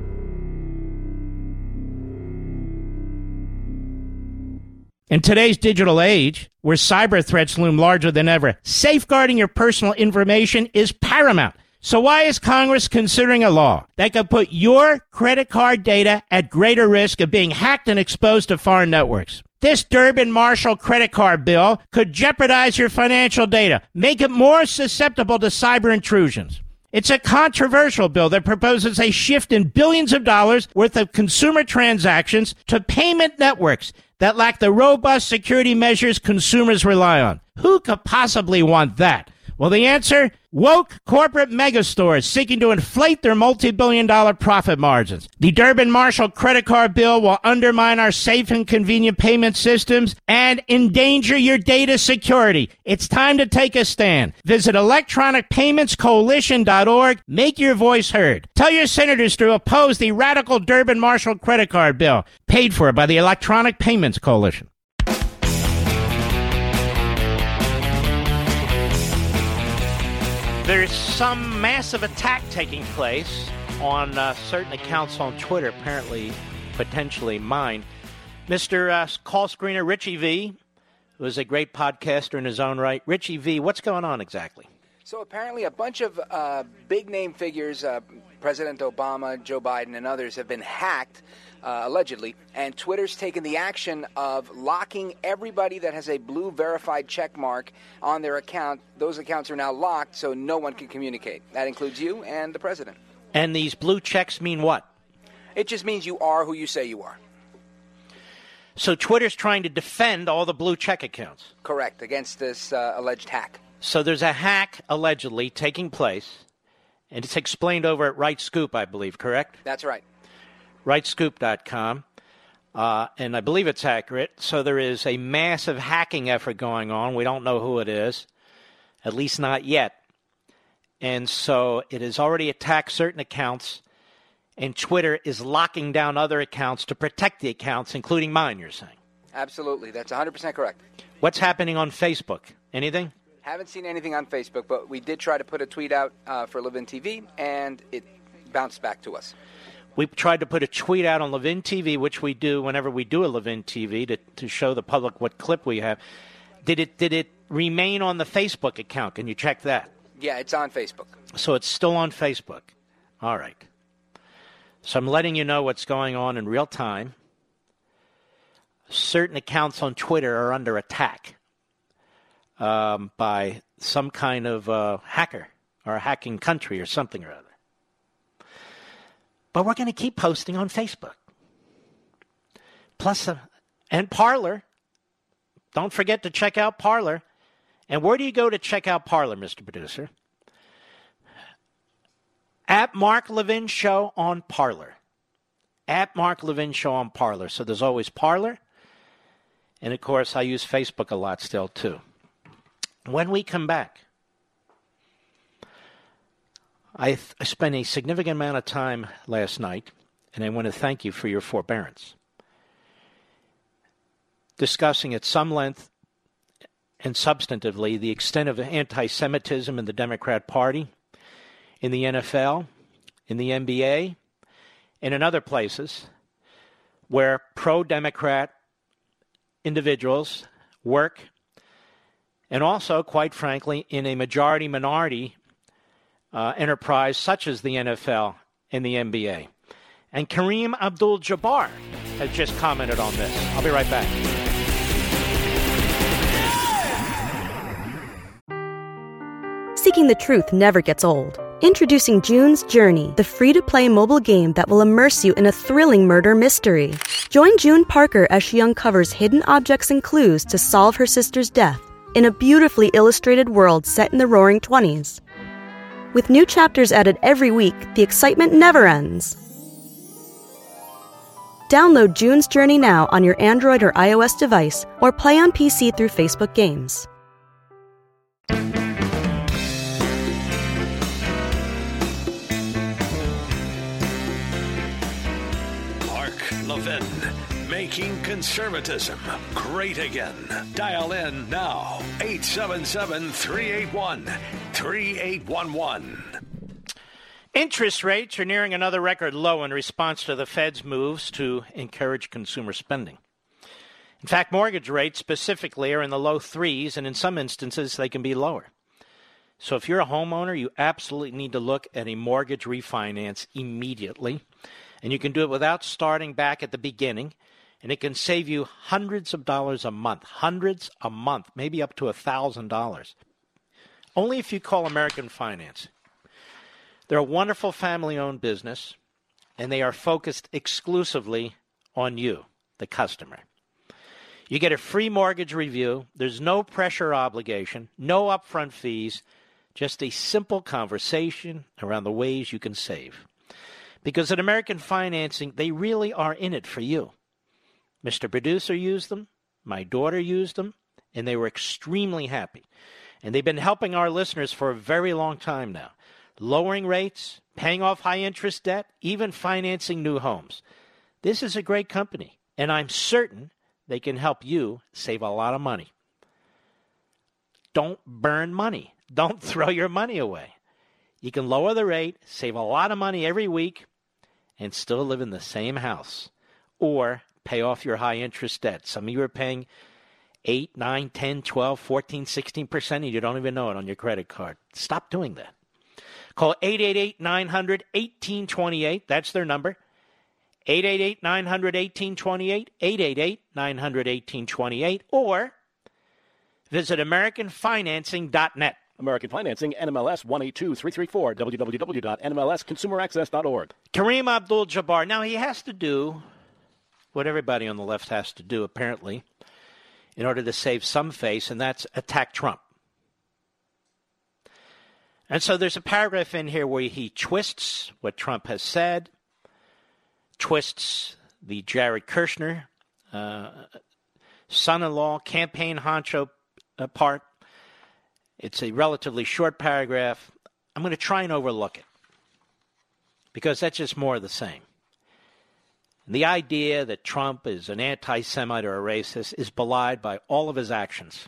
In today's digital age, where cyber threats loom larger than ever, safeguarding your personal information is paramount. So why is Congress considering a law that could put your credit card data at greater risk of being hacked and exposed to foreign networks? This Durbin-Marshall credit card bill could jeopardize your financial data, make it more susceptible to cyber intrusions. It's a controversial bill that proposes a shift in billions of dollars worth of consumer transactions to payment networks that lack the robust security measures consumers rely on. Who could possibly want that? Well, the answer? Woke corporate megastores seeking to inflate their multi-billion-dollar profit margins. The Durbin-Marshall credit card bill will undermine our safe and convenient payment systems and endanger your data security. It's time to take a stand. Visit electronicpaymentscoalition.org. Make your voice heard. Tell your senators to oppose the radical Durbin-Marshall credit card bill, paid for by the Electronic Payments Coalition. There's some massive attack taking place on certain accounts on Twitter, apparently, potentially mine. Mr. Call Screener Richie V, who is a great podcaster in his own right. Richie V, what's going on exactly? So apparently a bunch of big-name figures, President Obama, Joe Biden, and others have been hacked, allegedly, and Twitter's taken the action of locking everybody that has a blue verified check mark on their account. Those accounts are now locked, so no one can communicate. That includes you and the president. And these blue checks mean what? It just means you are who you say you are. So Twitter's trying to defend all the blue check accounts. Correct, against this alleged hack. So there's a hack allegedly taking place, and it's explained over at Right Scoop, I believe, correct? That's right. RightScoop.com, and I believe it's accurate. So there is a massive hacking effort going on. We don't know who it is, at least not yet. And so it has already attacked certain accounts, and Twitter is locking down other accounts to protect the accounts, including mine, you're saying? Absolutely. That's 100% correct. What's happening on Facebook? Anything? Haven't seen anything on Facebook, but we did try to put a tweet out for Levin TV, and it bounced back to us. We tried to put a tweet out on Levin TV, which we do whenever we do a Levin TV to show the public what clip we have. Did it remain on the Facebook account? Can you check that? Yeah, it's on Facebook. So it's still on Facebook. All right. So I'm letting you know what's going on in real time. Certain accounts on Twitter are under attack by some kind of hacker or a hacking country or something or other. But we're going to keep posting on Facebook. Plus, and Parler. Don't forget to check out Parler. And where do you go to check out Parler, Mr. Producer? At Mark Levin Show on Parler. At Mark Levin Show on Parler. So there's always Parler. And, of course, I use Facebook a lot still, too. When we come back, I spent a significant amount of time last night, and I want to thank you for your forbearance, discussing at some length and substantively the extent of anti-Semitism in the Democrat Party, in the NFL, in the NBA, and in other places where pro-Democrat individuals work, and also, quite frankly, in a majority-minority enterprise such as the NFL and the NBA. And Kareem Abdul-Jabbar has just commented on this. I'll be right back. Seeking the truth never gets old. Introducing June's Journey, the free-to-play mobile game that will immerse you in a thrilling murder mystery. Join June Parker as she uncovers hidden objects and clues to solve her sister's death in a beautifully illustrated world set in the Roaring '20s. With new chapters added every week, the excitement never ends. Download June's Journey now on your Android or iOS device, or play on PC through Facebook Games. Mark Levin, making conservatism great again. Dial in now, 877-381-3811. Interest rates are nearing another record low in response to the Fed's moves to encourage consumer spending. In fact, mortgage rates specifically are in the low threes, and in some instances, they can be lower. So if you're a homeowner, you absolutely need to look at a mortgage refinance immediately. And you can do it without starting back at the beginning. And it can save you hundreds of dollars a month, maybe up to $1,000. Only if you call American Finance. They're a wonderful family-owned business, and they are focused exclusively on you, the customer. You get a free mortgage review. There's no pressure or obligation, no upfront fees, just a simple conversation around the ways you can save. Because at American Financing, they really are in it for you. Mr. Producer used them, my daughter used them, and they were extremely happy. And they've been helping our listeners for a very long time now. Lowering rates, paying off high-interest debt, even financing new homes. This is a great company, and I'm certain they can help you save a lot of money. Don't burn money. Don't throw your money away. You can lower the rate, save a lot of money every week, and still live in the same house. Or pay off your high-interest debt. Some of you are paying 8, 9, 10, 12, 14, 16%, and you don't even know it on your credit card. Stop doing that. Call 888-900-1828. That's their number. 888-900-1828, 888-900-1828, or visit AmericanFinancing.net. American Financing, NMLS 182334, www.nmlsconsumeraccess.org. Kareem Abdul-Jabbar. Now, he has to do what everybody on the left has to do, apparently, in order to save some face, and that's attack Trump. And so there's a paragraph in here where he twists what Trump has said, twists the Jared Kushner, son-in-law, campaign honcho part. It's a relatively short paragraph. I'm going to try and overlook it because that's just more of the same. And the idea that Trump is an anti-Semite or a racist is belied by all of his actions.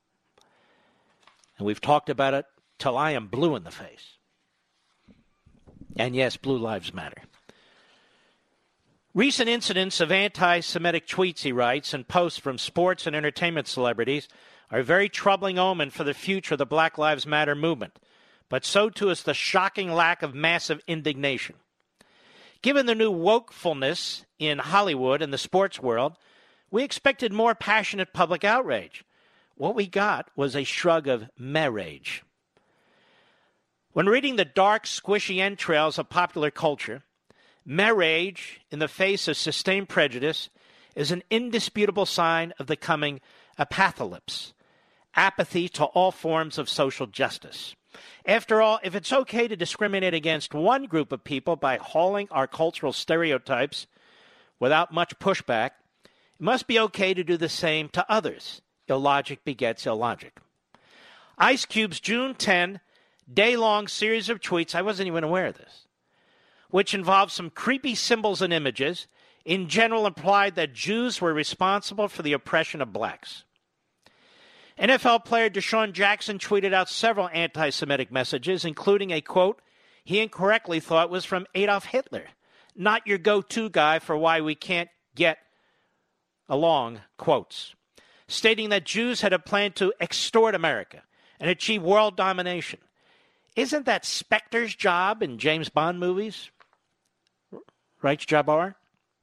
And we've talked about it till I am blue in the face. And yes, blue lives matter. Recent incidents of anti-Semitic tweets, he writes, and posts from sports and entertainment celebrities are a very troubling omen for the future of the Black Lives Matter movement. But so too is the shocking lack of massive indignation. Given the new wokefulness in Hollywood and the sports world, we expected more passionate public outrage. What we got was a shrug of meh-rage. When reading the dark, squishy entrails of popular culture, meh-rage in the face of sustained prejudice is an indisputable sign of the coming apocalypse, apathy to all forms of social justice. After all, if it's okay to discriminate against one group of people by hauling our cultural stereotypes without much pushback, it must be okay to do the same to others. Illogic begets illogic. Ice Cube's June 10 day-long series of tweets, I wasn't even aware of this, which involved some creepy symbols and images, in general implied that Jews were responsible for the oppression of blacks. NFL player Deshaun Jackson tweeted out several anti-Semitic messages, including a quote he incorrectly thought was from Adolf Hitler, not your go-to guy for why we can't get along, quotes, stating that Jews had a plan to extort America and achieve world domination. Isn't that Spectre's job in James Bond movies? Right, Jabbar?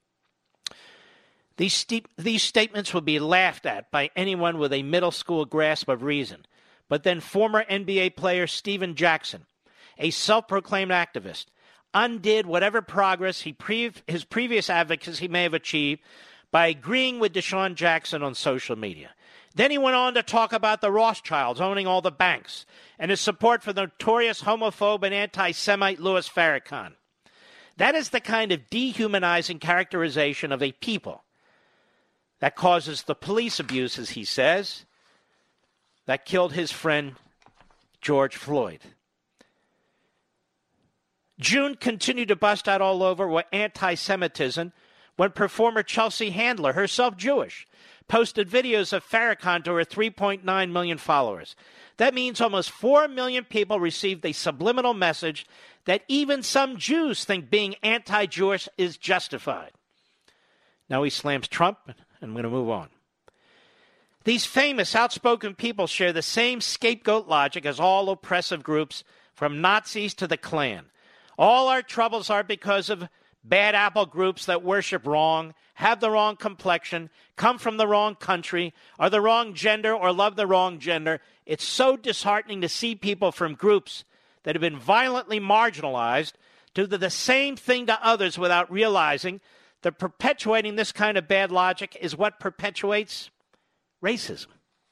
These statements would be laughed at by anyone with a middle school grasp of reason. But then former NBA player Steven Jackson, a self-proclaimed activist, undid whatever progress his previous advocacy may have achieved by agreeing with Deshaun Jackson on social media. Then he went on to talk about the Rothschilds owning all the banks and his support for the notorious homophobe and anti-Semite Louis Farrakhan. That is the kind of dehumanizing characterization of a people that causes the police abuses, he says, that killed his friend George Floyd. June continued to bust out all over with anti-Semitism when performer Chelsea Handler, herself Jewish, posted videos of Farrakhan to her 3.9 million followers. That means almost 4 million people received a subliminal message that even some Jews think being anti-Jewish is justified. Now he slams Trump, and I'm going to move on. These famous, outspoken people share the same scapegoat logic as all oppressive groups, from Nazis to the Klan. All our troubles are because of bad apple groups that worship wrong, have the wrong complexion, come from the wrong country, are the wrong gender, or love the wrong gender. It's so disheartening to see people from groups that have been violently marginalized do the same thing to others without realizing that perpetuating this kind of bad logic is what perpetuates racism.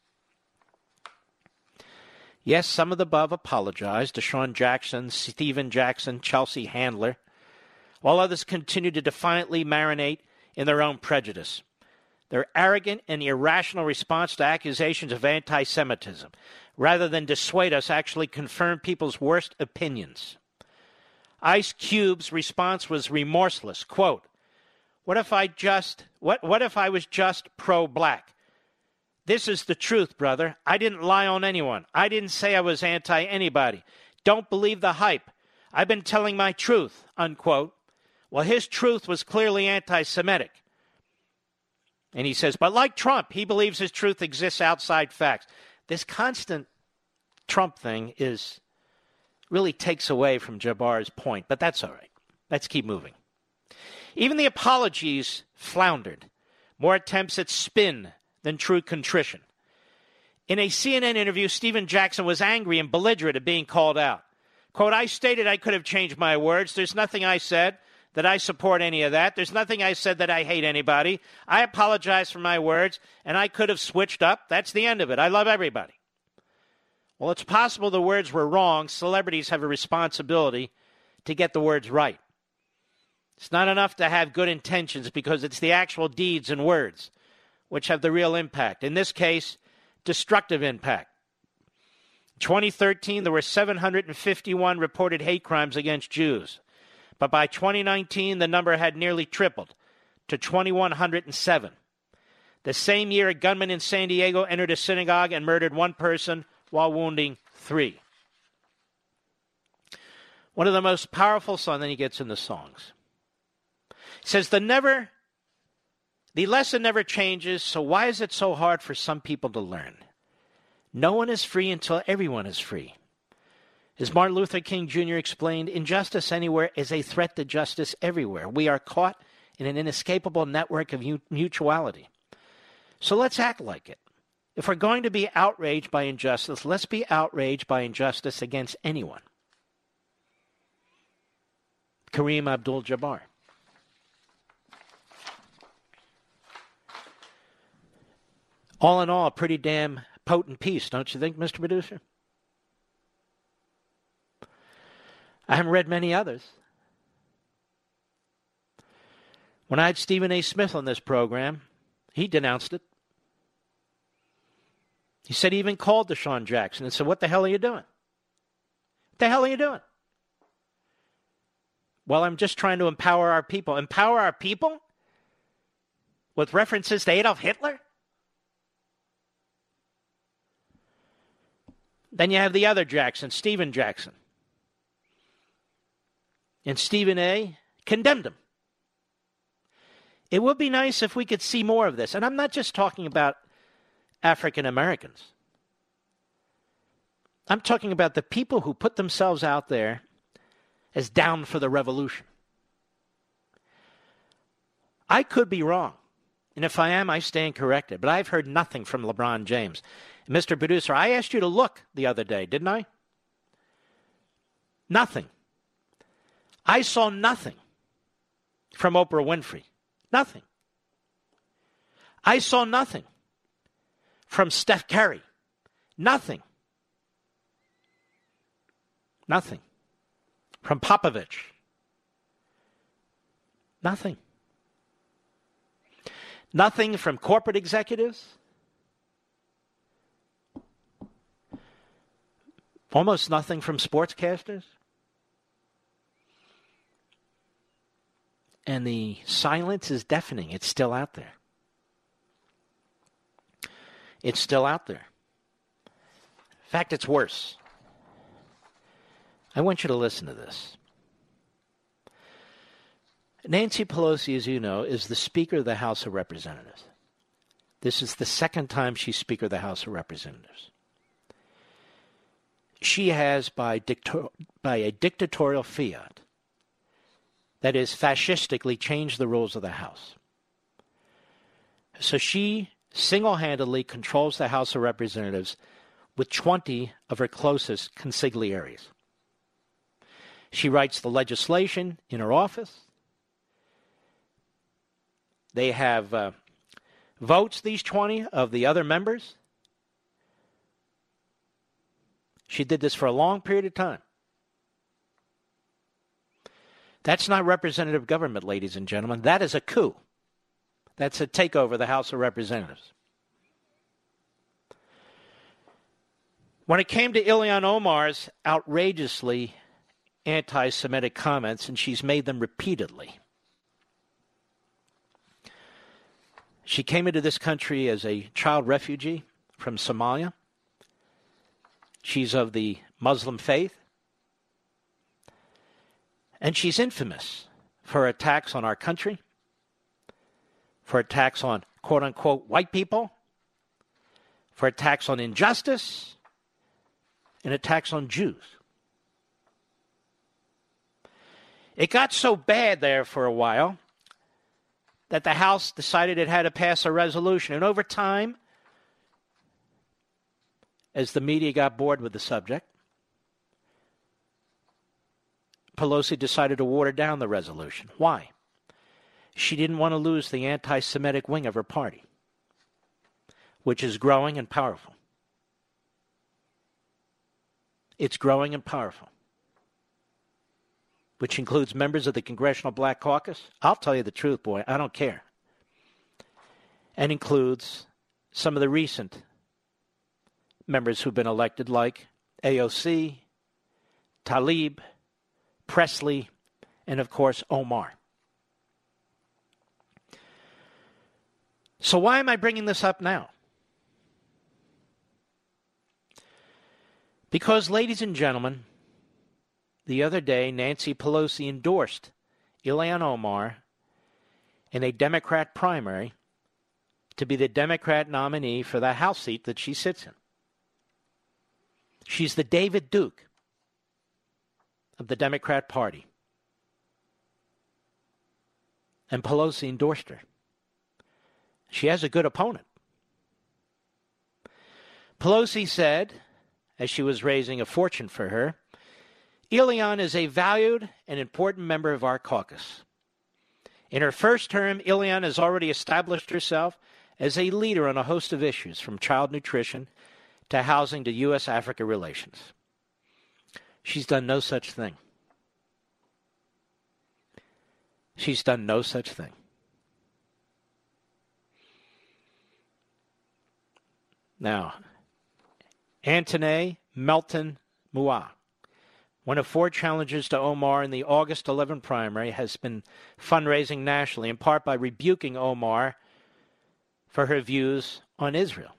Yes, some of the above apologized. Deshaun Jackson, Steven Jackson, Chelsea Handler, while others continue to defiantly marinate in their own prejudice. Their arrogant and irrational response to accusations of anti-Semitism, rather than dissuade us, actually confirm people's worst opinions. Ice Cube's response was remorseless. Quote, What if I was just pro-black? This is the truth, brother. I didn't lie on anyone. I didn't say I was anti-anybody. Don't believe the hype. I've been telling my truth, unquote. Well, his truth was clearly anti-Semitic. And he says, but like Trump, he believes his truth exists outside facts. This constant Trump thing really takes away from Jabbar's point, but that's all right. Let's keep moving. Even the apologies floundered. More attempts at spin than true contrition. In a CNN interview, Stephen Jackson was angry and belligerent at being called out. Quote, I stated I could have changed my words. There's nothing I said that I support any of that. There's nothing I said that I hate anybody. I apologize for my words, and I could have switched up. That's the end of it. I love everybody. Well, it's possible the words were wrong. Celebrities have a responsibility to get the words right. It's not enough to have good intentions because it's the actual deeds and words which have the real impact. In this case, destructive impact. In 2013, there were 751 reported hate crimes against Jews. But by 2019, the number had nearly tripled to 2,107. The same year, a gunman in San Diego entered a synagogue and murdered one person while wounding 3. One of the most powerful songs, then he gets in the songs. He says, the lesson never changes, so why is it so hard for some people to learn? No one is free until everyone is free. As Martin Luther King Jr. explained, injustice anywhere is a threat to justice everywhere. We are caught in an inescapable network of mutuality. So let's act like it. If we're going to be outraged by injustice, let's be outraged by injustice against anyone. Kareem Abdul-Jabbar. All in all, a pretty damn potent piece, don't you think, Mr. Producer? I haven't read many others. When I had Stephen A. Smith on this program, he denounced it. He said he even called Deshaun Jackson and said, what the hell are you doing? What the hell are you doing? Well, I'm just trying to empower our people. Empower our people? With references to Adolf Hitler? Then you have the other Jackson, Stephen Jackson. And Stephen A. condemned him. It would be nice if we could see more of this. And I'm not just talking about African Americans. I'm talking about the people who put themselves out there as down for the revolution. I could be wrong. And if I am, I stand corrected. But I've heard nothing from LeBron James. Mr. Producer, I asked you to look the other day, didn't I? Nothing. I saw nothing from Oprah Winfrey. Nothing. I saw nothing from Steph Curry. Nothing. Nothing. From Popovich. Nothing. Nothing from corporate executives. Almost nothing from sportscasters. And the silence is deafening. It's still out there. It's still out there. In fact, it's worse. I want you to listen to this. Nancy Pelosi, as you know, is the Speaker of the House of Representatives. This is the second time she's Speaker of the House of Representatives. She has, by a dictatorial fiat, that is, fascistically changed the rules of the House. So she single-handedly controls the House of Representatives with 20 of her closest consigliaries. She writes the legislation in her office. They have votes, these 20, of the other members. She did this for a long period of time. That's not representative government, ladies and gentlemen. That is a coup. That's a takeover of the House of Representatives. When it came to Ilhan Omar's outrageously anti-Semitic comments, and she's made them repeatedly, she came into this country as a child refugee from Somalia. She's of the Muslim faith. And she's infamous for attacks on our country, for attacks on quote-unquote white people, for attacks on injustice, and attacks on Jews. It got so bad there for a while that the House decided it had to pass a resolution. And over time, as the media got bored with the subject, Pelosi decided to water down the resolution. Why? She didn't want to lose the anti-Semitic wing of her party, which is growing and powerful. It's growing and powerful, which includes members of the Congressional Black Caucus. I'll tell you the truth, boy, I don't care. And includes some of the recent members who've been elected, like AOC, Tlaib, Presley, and of course, Omar. So why am I bringing this up now? Because, ladies and gentlemen, the other day, Nancy Pelosi endorsed Ilhan Omar in a Democrat primary to be the Democrat nominee for the House seat that she sits in. She's the David Duke of the Democrat Party. And Pelosi endorsed her. She has a good opponent. Pelosi said, as she was raising a fortune for her, Ilhan is a valued and important member of our caucus. In her first term, Ilhan has already established herself as a leader on a host of issues, from child nutrition to housing to U.S.-Africa relations. She's done no such thing. She's done no such thing. Now, Antoine Melton Moua, one of 4 challengers to Omar in the August 11 primary, has been fundraising nationally, in part by rebuking Omar for her views on Israel.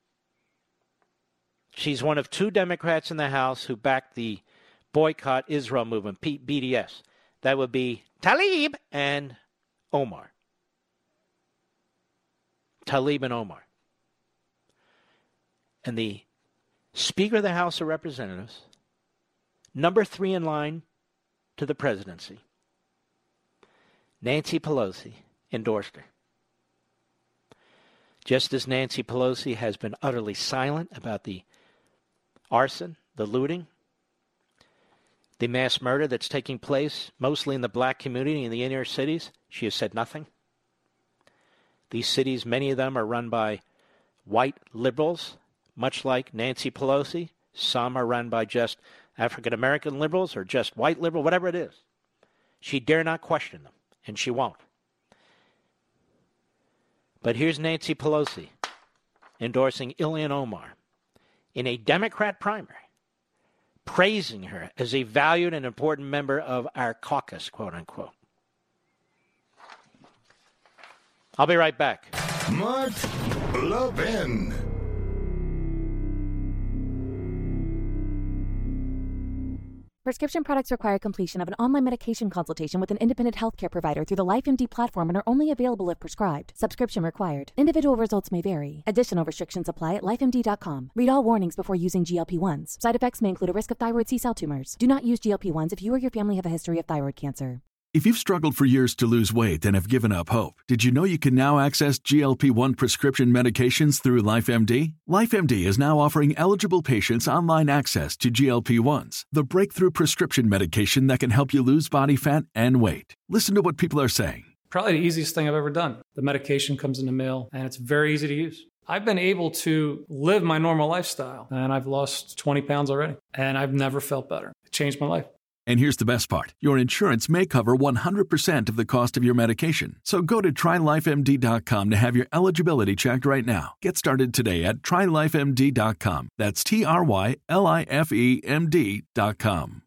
She's one of 2 Democrats in the House who backed the Boycott Israel movement, BDS. That would be Tlaib and Omar. Tlaib and Omar. And the Speaker of the House of Representatives, number 3 in line to the presidency, Nancy Pelosi, endorsed her. Just as Nancy Pelosi has been utterly silent about the arson, the looting, the mass murder that's taking place mostly in the black community in the inner cities, she has said nothing. These cities, many of them are run by white liberals, much like Nancy Pelosi. Some are run by just African-American liberals or just white liberal, whatever it is. She dare not question them, and she won't. But here's Nancy Pelosi endorsing Ilhan Omar in a Democrat primary, praising her as a valued and important member of our caucus, quote unquote. I'll be right back. Mark Levin. Prescription products require completion of an online medication consultation with an independent healthcare provider through the LifeMD platform and are only available if prescribed. Subscription required. Individual results may vary. Additional restrictions apply at lifemd.com. Read all warnings before using GLP-1s. Side effects may include a risk of thyroid C-cell tumors. Do not use GLP-1s if you or your family have a history of thyroid cancer. If you've struggled for years to lose weight and have given up hope, did you know you can now access GLP-1 prescription medications through LifeMD? LifeMD is now offering eligible patients online access to GLP-1s, the breakthrough prescription medication that can help you lose body fat and weight. Listen to what people are saying. Probably the easiest thing I've ever done. The medication comes in the mail, and it's very easy to use. I've been able to live my normal lifestyle, and I've lost 20 pounds already, and I've never felt better. It changed my life. And here's the best part. Your insurance may cover 100% of the cost of your medication. So go to TryLifeMD.com to have your eligibility checked right now. Get started today at TryLifeMD.com. That's TryLifeMD.com.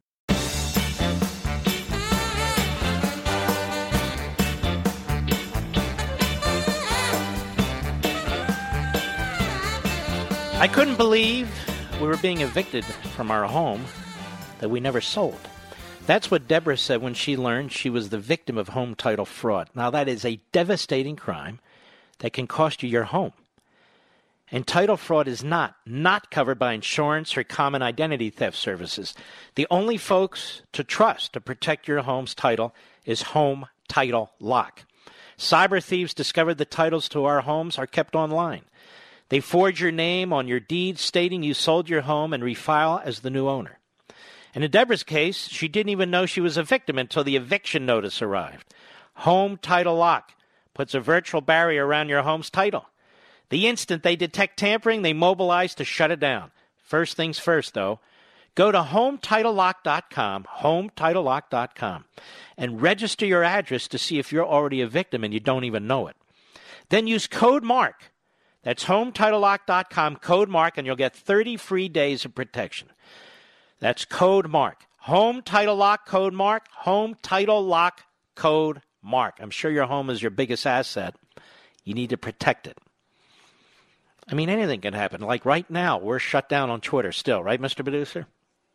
I couldn't believe we were being evicted from our home that we never sold. That's what Deborah said when she learned she was the victim of home title fraud. Now, that is a devastating crime that can cost you your home. And title fraud is not covered by insurance or common identity theft services. The only folks to trust to protect your home's title is Home Title Lock. Cyber thieves discovered the titles to our homes are kept online. They forge your name on your deed stating you sold your home and refile as the new owner. And in Deborah's case, she didn't even know she was a victim until the eviction notice arrived. Home Title Lock puts a virtual barrier around your home's title. The instant they detect tampering, they mobilize to shut it down. First things first, though. Go to HomeTitleLock.com, HomeTitleLock.com, and register your address to see if you're already a victim and you don't even know it. Then use code MARK. That's HomeTitleLock.com, code MARK, and you'll get 30 free days of protection. That's code MARK. Home Title Lock, code MARK. Home Title Lock, code MARK. I'm sure your home is your biggest asset. You need to protect it. I mean, anything can happen. Like right now, we're shut down on Twitter still, right, Mr. Producer?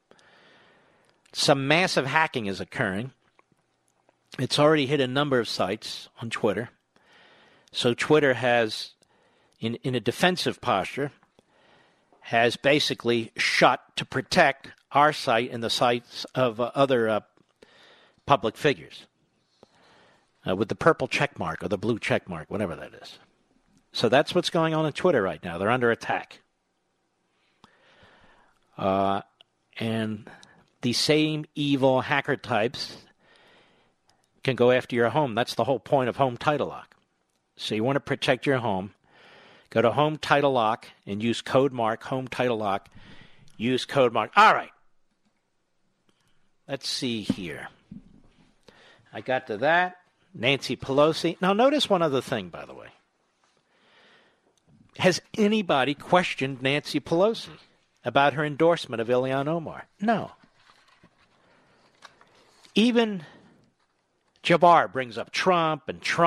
Some massive hacking is occurring. It's already hit a number of sites on Twitter. So Twitter has, in a defensive posture, has basically shut to protect our site and the sites of other public figures with the purple check mark or the blue check mark, whatever that is. So that's what's going on Twitter right now. They're under attack. And the same evil hacker types can go after your home. That's the whole point of Home Title Lock. So you want to protect your home. Go to Home Title Lock and use code MARK, Home Title Lock. Use code MARK. All right. Let's see here. I got to that. Nancy Pelosi. Now, notice one other thing, by the way. Has anybody questioned Nancy Pelosi about her endorsement of Ilhan Omar? No. Even Jabbar brings up Trump.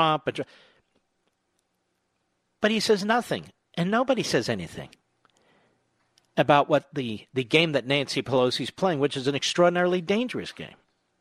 But he says nothing, and nobody says anything about what the game that Nancy Pelosi's playing, which is an extraordinarily dangerous game.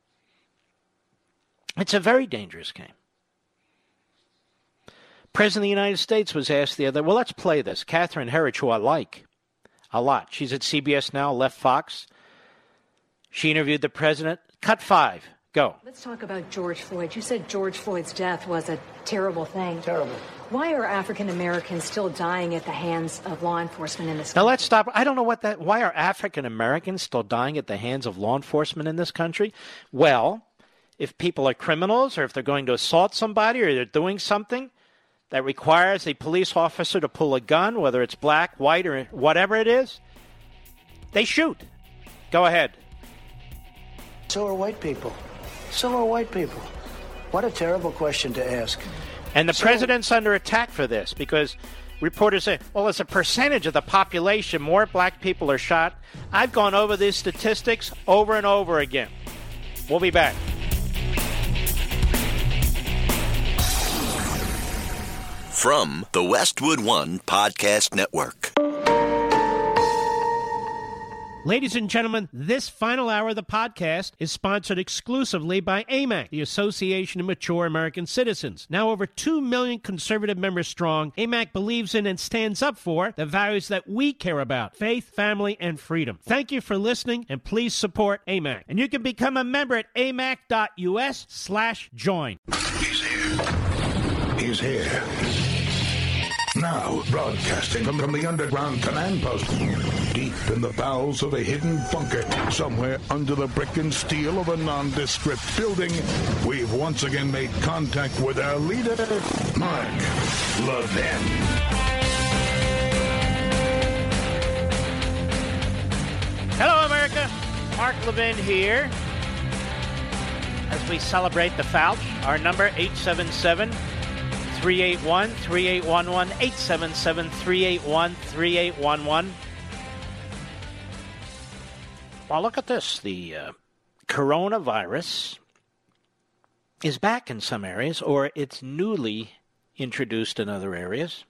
It's a very dangerous game. President of the United States was asked the other, well, let's play this. Catherine Herridge, who I like a lot. She's at CBS now, left Fox. She interviewed the president. Cut 5. Go. Let's talk about George Floyd. You said George Floyd's death was a terrible thing. Terrible. Why are African Americans still dying at the hands of law enforcement in this country? Now let's stop. I don't know why are African Americans still dying at the hands of law enforcement in this country? Well, if people are criminals or if they're going to assault somebody or they're doing something that requires a police officer to pull a gun, whether it's black, white, or whatever it is, they shoot. Go ahead. So are white people. So are white people. What a terrible question to ask. And the president's under attack for this because reporters say, well, as a percentage of the population, more black people are shot. I've gone over these statistics over and over again. We'll be back. From the Westwood One Podcast Network. Ladies and gentlemen, this final hour of the podcast is sponsored exclusively by AMAC, the Association of Mature American Citizens. Now over 2 million conservative members strong, AMAC believes in and stands up for the values that we care about: faith, family, and freedom. Thank you for listening, and please support AMAC. And you can become a member at amac.us/join. He's here. He's here. Now, broadcasting from the underground command post, deep in the bowels of a hidden bunker, somewhere under the brick and steel of a nondescript building, we've once again made contact with our leader, Mark Levin. Hello, America. Mark Levin here. As we celebrate the Fouch, our number 877-381-3811, 877-381-3811. Well, look at this. The coronavirus is back in some areas, or it's newly introduced in other areas.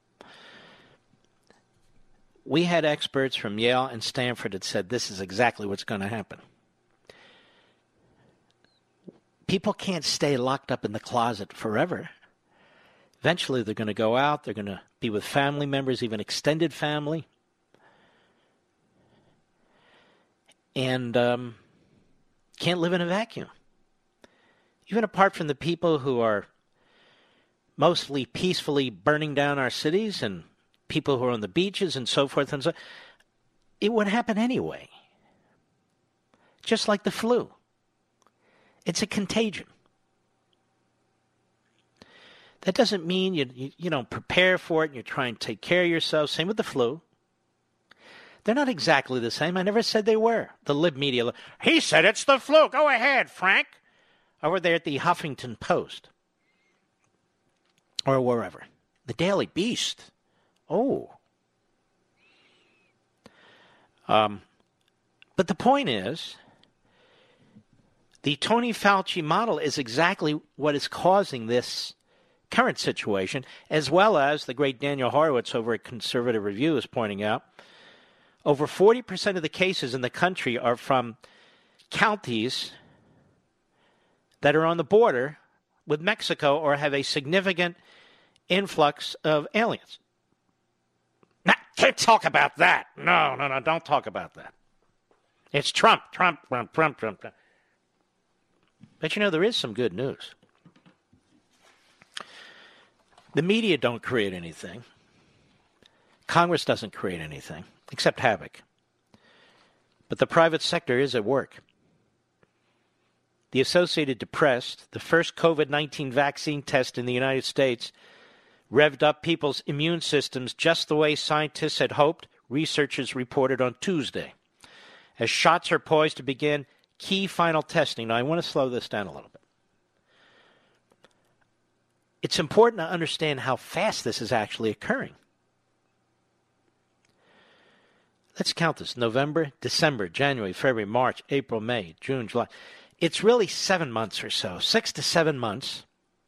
We had experts from Yale and Stanford that said this is exactly what's going to happen. People can't stay locked up in the closet forever. Eventually, they're going to go out. They're going to be with family members, even extended family. And can't live in a vacuum. Even apart from the people who are mostly peacefully burning down our cities and people who are on the beaches and so forth and so, it would happen anyway. Just like the flu. It's a contagion. That doesn't mean you don't prepare for it and you try and take care of yourself. Same with the flu. They're not exactly the same. I never said they were. The lib media. He said it's the flu. Go ahead, Frank. Over there at the Huffington Post. Or wherever. The Daily Beast. Oh. But the point is, the Tony Fauci model is exactly what is causing this current situation, as well as the great Daniel Horowitz over at Conservative Review is pointing out. Over 40% of the cases in the country are from counties that are on the border with Mexico or have a significant influx of aliens. Now, can't talk about that. No, don't talk about that. It's Trump. But there is some good news. The media don't create anything. Congress doesn't create anything, except havoc. But the private sector is at work. The Associated Press, the first COVID-19 vaccine test in the United States, revved up people's immune systems just the way scientists had hoped, researchers reported on Tuesday. As shots are poised to begin key final testing. Now, I want to slow this down a little bit. It's important to understand how fast this is actually occurring. Let's count this. November, December, January, February, March, April, May, June, July. It's really 7 months or so, 6 to 7 months.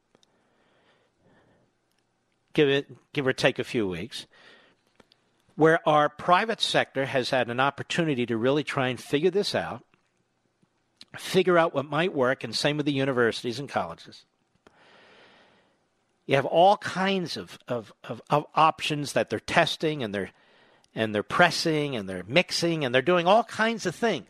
Give or take a few weeks, where our private sector has had an opportunity to really try and figure this out, figure out what might work, and same with the universities and colleges. You have all kinds of options that they're testing and they're pressing and they're mixing and they're doing all kinds of things.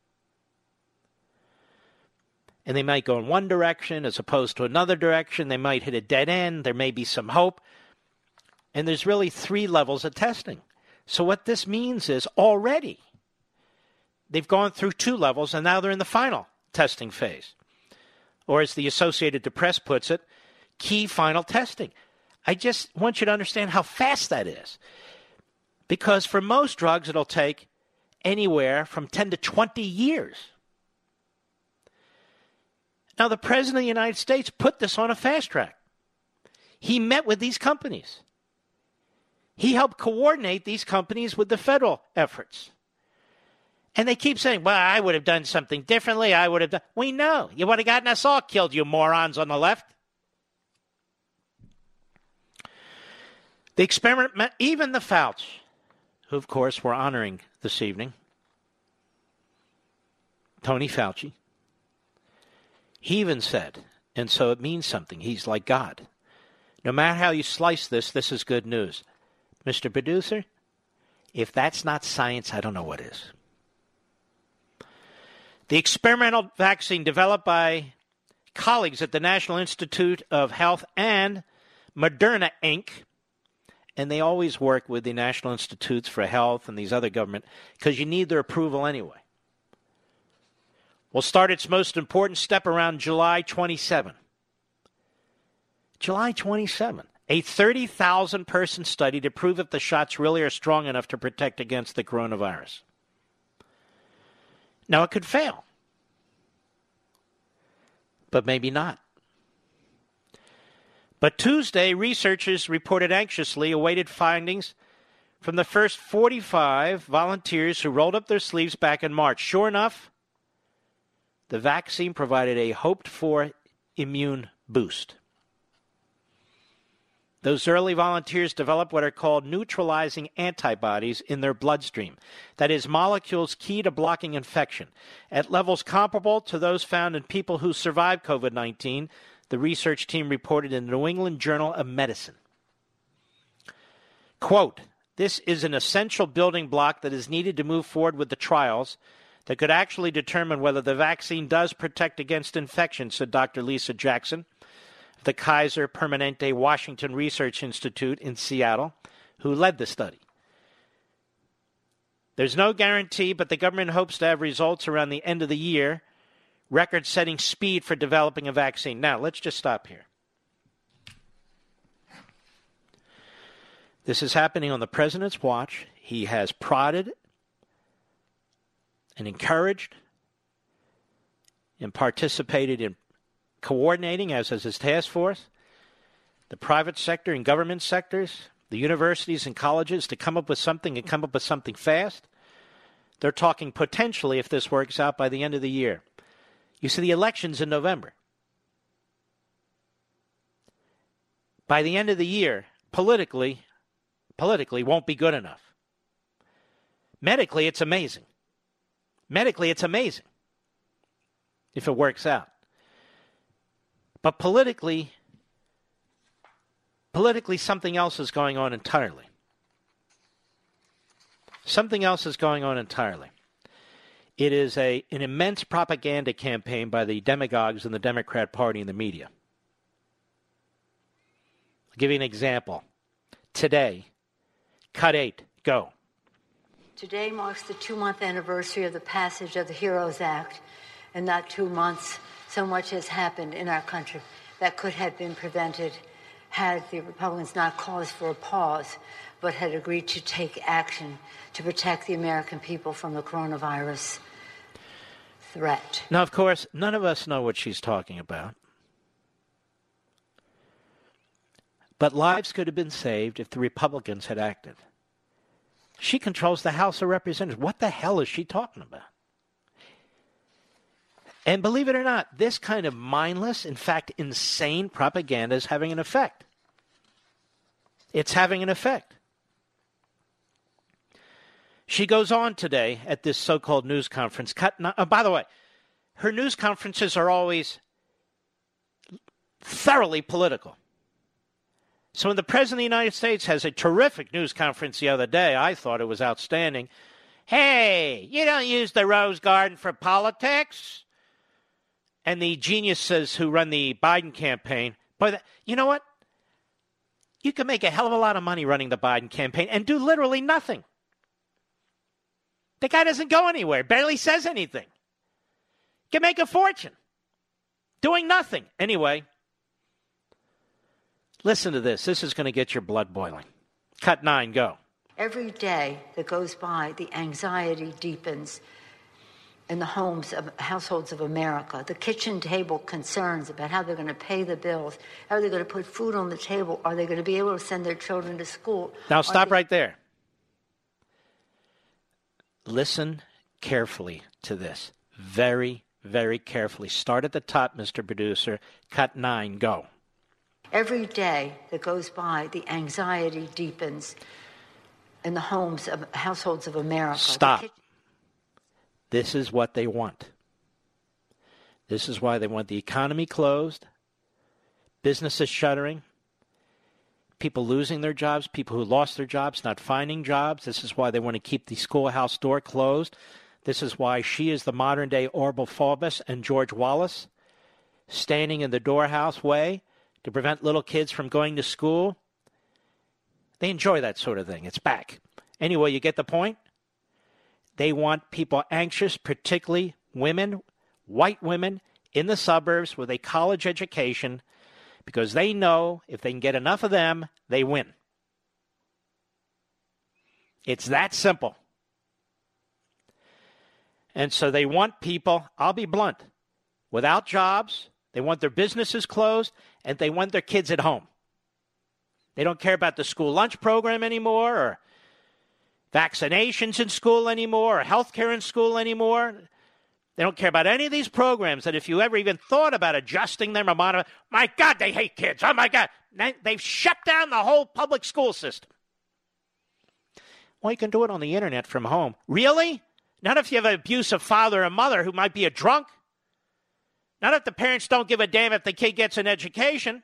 And they might go in one direction as opposed to another direction. They might hit a dead end. There may be some hope. And there's really 3 levels of testing. So what this means is already they've gone through 2 levels and now they're in the final testing phase. Or as the Associated Press puts it, key final testing. I just want you to understand how fast that is. Because for most drugs, it'll take anywhere from 10 to 20 years. Now, the President of the United States put this on a fast track. He met with these companies. He helped coordinate these companies with the federal efforts. And they keep saying, well, I would have done something differently. We know. You would have gotten us all killed, you morons on the left. The experiment, even the Fauci, who, of course, we're honoring this evening, Tony Fauci, he even said, and so it means something, he's like God. No matter how you slice this, this is good news. Mr. Producer, if that's not science, I don't know what is. The experimental vaccine developed by colleagues at the National Institute of Health and Moderna, Inc., and they always work with the National Institutes for Health and these other government because you need their approval anyway. Will start its most important step around July 27. July 27. A 30,000-person study to prove if the shots really are strong enough to protect against the coronavirus. Now, it could fail. But maybe not. But Tuesday, researchers reported anxiously awaited findings from the first 45 volunteers who rolled up their sleeves back in March. Sure enough, the vaccine provided a hoped-for immune boost. Those early volunteers developed what are called neutralizing antibodies in their bloodstream. That is, molecules key to blocking infection. At levels comparable to those found in people who survived COVID-19, the research team reported in the New England Journal of Medicine. Quote, "This is an essential building block that is needed to move forward with the trials that could actually determine whether the vaccine does protect against infection," said Dr. Lisa Jackson of the Kaiser Permanente Washington Research Institute in Seattle, who led the study. There's no guarantee, but the government hopes to have results around the end of the year, record-setting speed for developing a vaccine. Now, let's just stop here. This is happening on the president's watch. He has prodded and encouraged and participated in coordinating, as has his task force, the private sector and government sectors, the universities and colleges to come up with something and come up with something fast. They're talking potentially, if this works out, by the end of the year. You see, the election's in November. By the end of the year, politically won't be good enough. Medically, it's amazing. Medically, it's amazing if it works out. But politically, something else is going on entirely. Something else is going on entirely. It is an immense propaganda campaign by the demagogues in the Democrat Party and the media. I'll give you an example. Today, Cut 8, go. Today marks the 2-month anniversary of the passage of the HEROES Act. In that 2 months, so much has happened in our country that could have been prevented had the Republicans not called for a pause, but had agreed to take action to protect the American people from the coronavirus threat. Now, of course, none of us know what she's talking about. But lives could have been saved if the Republicans had acted. She controls the House of Representatives. What the hell is she talking about? And believe it or not, this kind of mindless, in fact, insane propaganda is having an effect. It's having an effect. She goes on today at this so-called news conference. By the way, her news conferences are always thoroughly political. So when the President of the United States has a terrific news conference the other day, I thought it was outstanding. Hey, you don't use the Rose Garden for politics. And the geniuses who run the Biden campaign, you know what? You can make a hell of a lot of money running the Biden campaign and do literally nothing. The guy doesn't go anywhere, barely says anything. Can make a fortune doing nothing. Anyway, listen to this. This is going to get your blood boiling. Cut 9, go. Every day that goes by, the anxiety deepens in the households of America. The kitchen table concerns about how they're going to pay the bills. How are they going to put food on the table? Are they going to be able to send their children to school? Now stop right there. Listen carefully to this. Very, very carefully. Start at the top, Mr. Producer. Cut 9, go. Every day that goes by, the anxiety deepens in the households of America. Stop. This is what they want. This is why they want the economy closed, businesses shuttering, people losing their jobs, people who lost their jobs not finding jobs. This is why they want to keep the schoolhouse door closed. This is why she is the modern-day Orval Faubus and George Wallace, standing in the doorhouse way to prevent little kids from going to school. They enjoy that sort of thing. It's back. Anyway, you get the point? They want people anxious, particularly women, white women in the suburbs with a college education, because they know if they can get enough of them, they win. It's that simple. And so they want people, I'll be blunt, without jobs. They want their businesses closed, and they want their kids at home. They don't care about the school lunch program anymore, or vaccinations in school anymore, or health care in school anymore. They don't care about any of these programs that if you ever even thought about adjusting them or modifying, my God, they hate kids. Oh, my God. They've shut down the whole public school system. Well, you can do it on the internet from home. Really? Not if you have an abusive father or mother who might be a drunk. Not if the parents don't give a damn if the kid gets an education.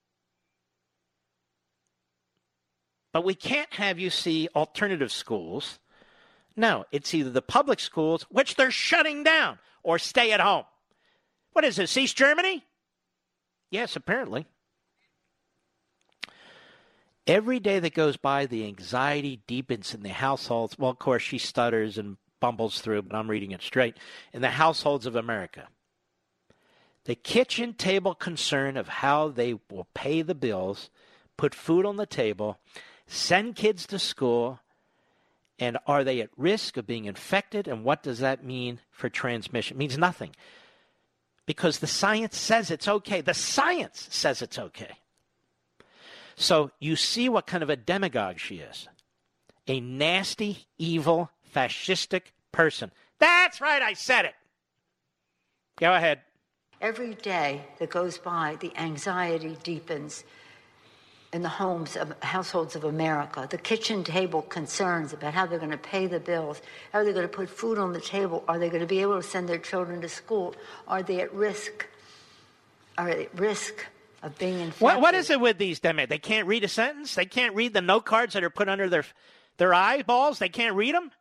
But we can't have you see alternative schools. No, it's either the public schools, which they're shutting down, or stay at home. What is this, East Germany? Yes, apparently. Every day that goes by, the anxiety deepens in the households. Well, of course, she stutters and bumbles through, but I'm reading it straight. In the households of America. The kitchen table concern of how they will pay the bills, put food on the table, send kids to school, and are they at risk of being infected? And what does that mean for transmission? It means nothing. Because the science says it's okay. The science says it's okay. So you see what kind of a demagogue she is. A nasty, evil, fascistic person. That's right, I said it. Go ahead. Every day that goes by, the anxiety deepens in the households of America. The kitchen table concerns about how they're going to pay the bills. How are they going to put food on the table? Are they going to be able to send their children to school? Are they at risk? Are they at risk of being infected? What is it with these demagogues? They can't read a sentence? They can't read the note cards that are put under their eyeballs? They can't read them?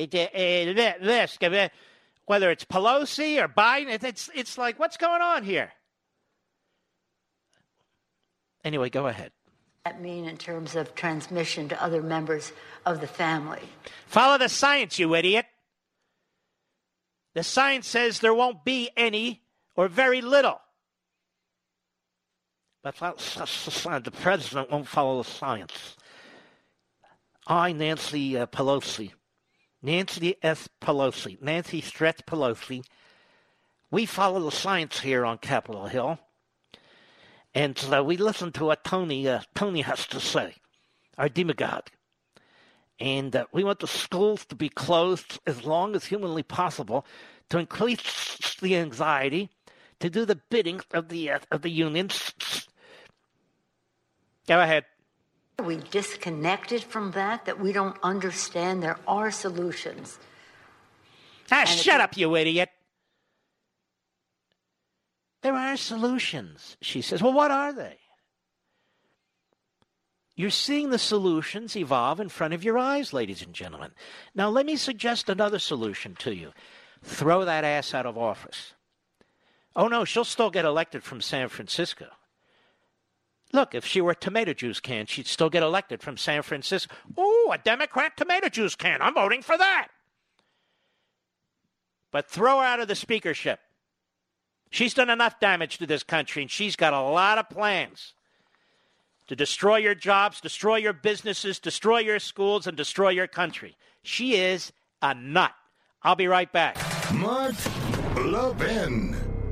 Whether it's Pelosi or Biden, it's like, what's going on here? Anyway, go ahead. That mean in terms of transmission to other members of the family? Follow the science, you idiot. The science says there won't be any or very little. But the president won't follow the science. I, Nancy Pelosi, Nancy S. Pelosi, Nancy Stretch Pelosi, we follow the science here on Capitol Hill. And we listen to what Tony has to say, our demagogue. And we want the schools to be closed as long as humanly possible to increase the anxiety, to do the bidding of the unions. Go ahead. Are we disconnected from that we don't understand there are solutions? Shut up, you idiot. There are solutions, she says. Well, what are they? You're seeing the solutions evolve in front of your eyes, ladies and gentlemen. Now, let me suggest another solution to you. Throw that ass out of office. Oh, no, she'll still get elected from San Francisco. Look, if she were a tomato juice can, she'd still get elected from San Francisco. Oh, a Democrat tomato juice can. I'm voting for that. But throw her out of the speakership. She's done enough damage to this country, and she's got a lot of plans to destroy your jobs, destroy your businesses, destroy your schools, and destroy your country. She is a nut. I'll be right back. Mark Levin.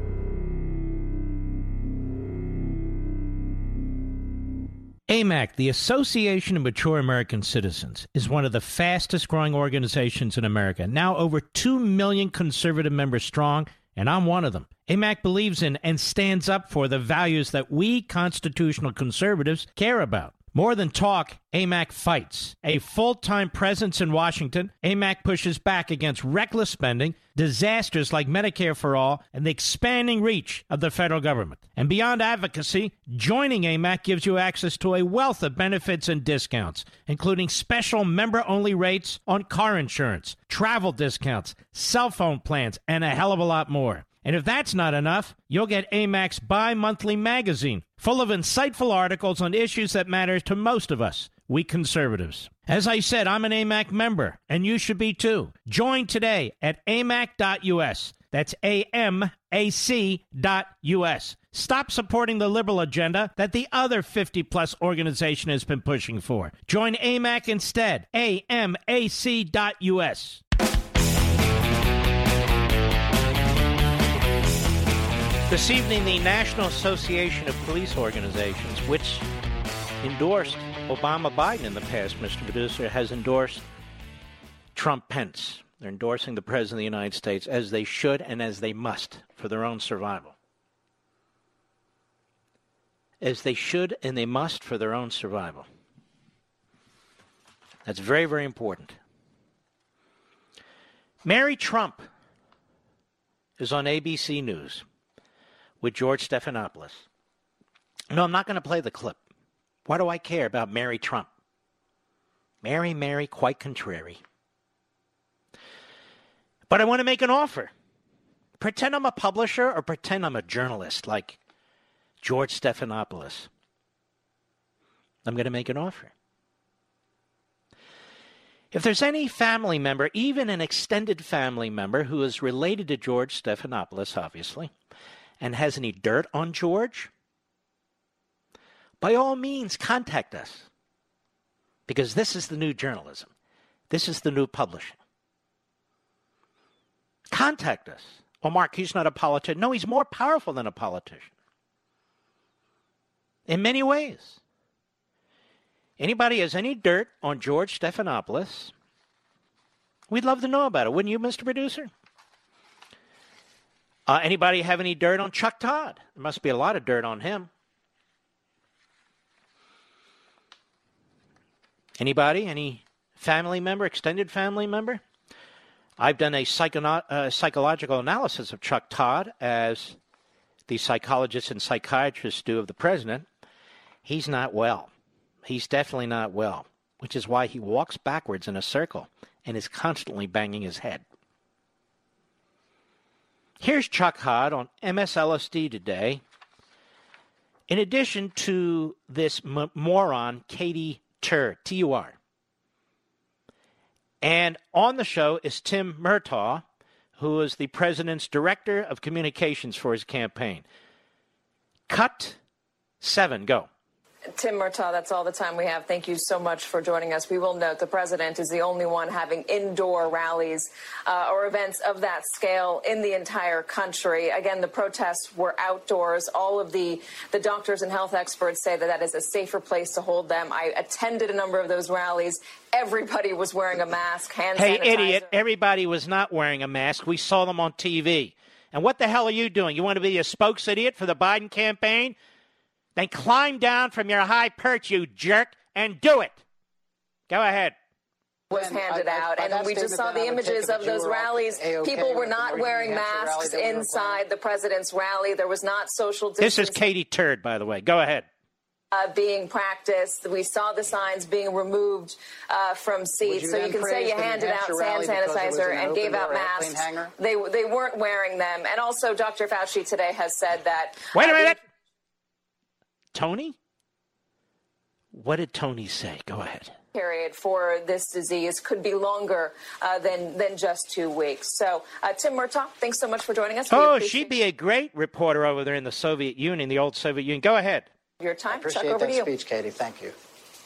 AMAC, the Association of Mature American Citizens, is one of the fastest growing organizations in America. Now over 2 million conservative members strong, and I'm one of them. AMAC believes in and stands up for the values that we constitutional conservatives care about. More than talk, AMAC fights. A full-time presence in Washington, AMAC pushes back against reckless spending, disasters like Medicare for All, and the expanding reach of the federal government. And beyond advocacy, joining AMAC gives you access to a wealth of benefits and discounts, including special member-only rates on car insurance, travel discounts, cell phone plans, and a hell of a lot more. And if that's not enough, you'll get AMAC's bi-monthly magazine, full of insightful articles on issues that matter to most of us, we conservatives. As I said, I'm an AMAC member, and you should be too. Join today at amac.us. That's AMAC.us. Stop supporting the liberal agenda that the other 50-plus organization has been pushing for. Join AMAC instead. AMAC.us. This evening, the National Association of Police Organizations, which endorsed Obama-Biden in the past, Mr. Producer, has endorsed Trump-Pence. They're endorsing the President of the United States as they should and as they must for their own survival. As they should and they must for their own survival. That's very, very important. Mary Trump is on ABC News with George Stephanopoulos. No, I'm not going to play the clip. Why do I care about Mary Trump? Mary, quite contrary. But I want to make an offer. Pretend I'm a publisher or pretend I'm a journalist like George Stephanopoulos. I'm going to make an offer. If there's any family member, even an extended family member who is related to George Stephanopoulos, obviously, and has any dirt on George, by all means, contact us. Because this is the new journalism. This is the new publishing. Contact us. Well, Mark, he's not a politician. No, he's more powerful than a politician. In many ways. Anybody has any dirt on George Stephanopoulos, we'd love to know about it. Wouldn't you, Mr. Producer? Anybody have any dirt on Chuck Todd? There must be a lot of dirt on him. Anybody? Any family member, extended family member? I've done a psychological analysis of Chuck Todd, as the psychologists and psychiatrists do of the president. He's not well. He's definitely not well, which is why he walks backwards in a circle and is constantly banging his head. Here's Chuck Todd on MSLSD today. In addition to this moron, Katie Tur, T-U-R. And on the show is Tim Murtaugh, who is the president's director of communications for his campaign. Cut 7, go. Tim Murtaugh, that's all the time we have. Thank you so much for joining us. We will note the president is the only one having indoor rallies or events of that scale in the entire country. Again, the protests were outdoors. All of the doctors and health experts say that is a safer place to hold them. I attended a number of those rallies. Everybody was wearing a mask, hand sanitizer. Hey, idiot, everybody was not wearing a mask. We saw them on TV. And what the hell are you doing? You want to be a spokes idiot for the Biden campaign? Then climb down from your high perch, you jerk, and do it. Go ahead. Was handed out, and we just saw the images of those rallies. People were not wearing masks inside the president's rally. There was not social distancing. This is Katie Turd, by the way. Go ahead. Being practiced. We saw the signs being removed from seats. So you can say you handed out hand sanitizer and gave out masks. They weren't wearing them. And also, Dr. Fauci today has said that... Wait a minute. Tony? What did Tony say? Go ahead. Period for this disease could be longer than just 2 weeks. So, Tim Murtaugh, thanks so much for joining us. Oh, she'd be a great reporter over there in the Soviet Union, the old Soviet Union. Go ahead. Your time. I appreciate Chuck, over that to you. speech, Katie. Thank you.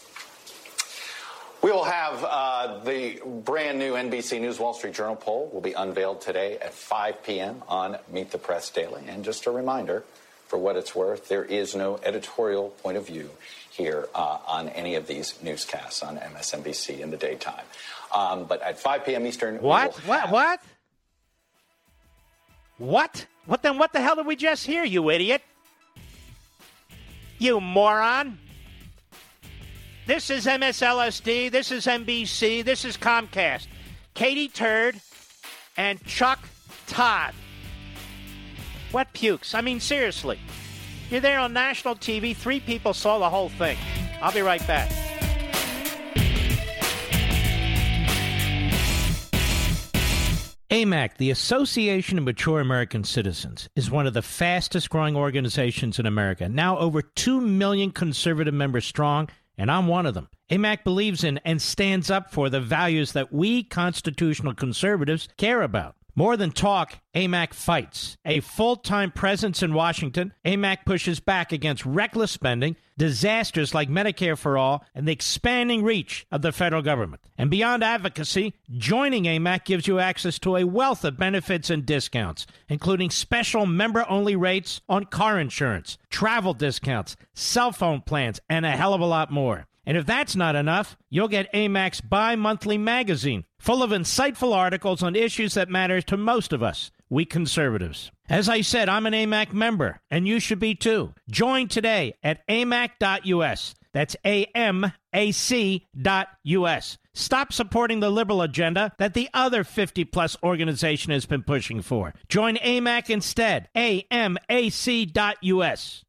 We will have the brand new NBC News Wall Street Journal poll will be unveiled today at 5 p.m. on Meet the Press Daily. And just a reminder, for what it's worth, there is no editorial point of view here on any of these newscasts on MSNBC in the daytime. But at 5 p.m. Eastern... What? What? Then what the hell did we just hear, you idiot? You moron. This is MSLSD. This is NBC. This is Comcast. Katie Turd and Chuck Todd. What pukes? I mean, seriously. You're there on national TV. 3 people saw the whole thing. I'll be right back. AMAC, the Association of Mature American Citizens, is one of the fastest growing organizations in America. Now over 2 million conservative members strong, and I'm one of them. AMAC believes in and stands up for the values that we constitutional conservatives care about. More than talk, AMAC fights. A full-time presence in Washington, AMAC pushes back against reckless spending, disasters like Medicare for All, and the expanding reach of the federal government. And beyond advocacy, joining AMAC gives you access to a wealth of benefits and discounts, including special member-only rates on car insurance, travel discounts, cell phone plans, and a hell of a lot more. And if that's not enough, you'll get AMAC's bi-monthly magazine, full of insightful articles on issues that matter to most of us, we conservatives. As I said, I'm an AMAC member, and you should be too. Join today at amac.us. That's AMAC.us. Stop supporting the liberal agenda that the other 50-plus organization has been pushing for. Join AMAC instead. AMAC.us.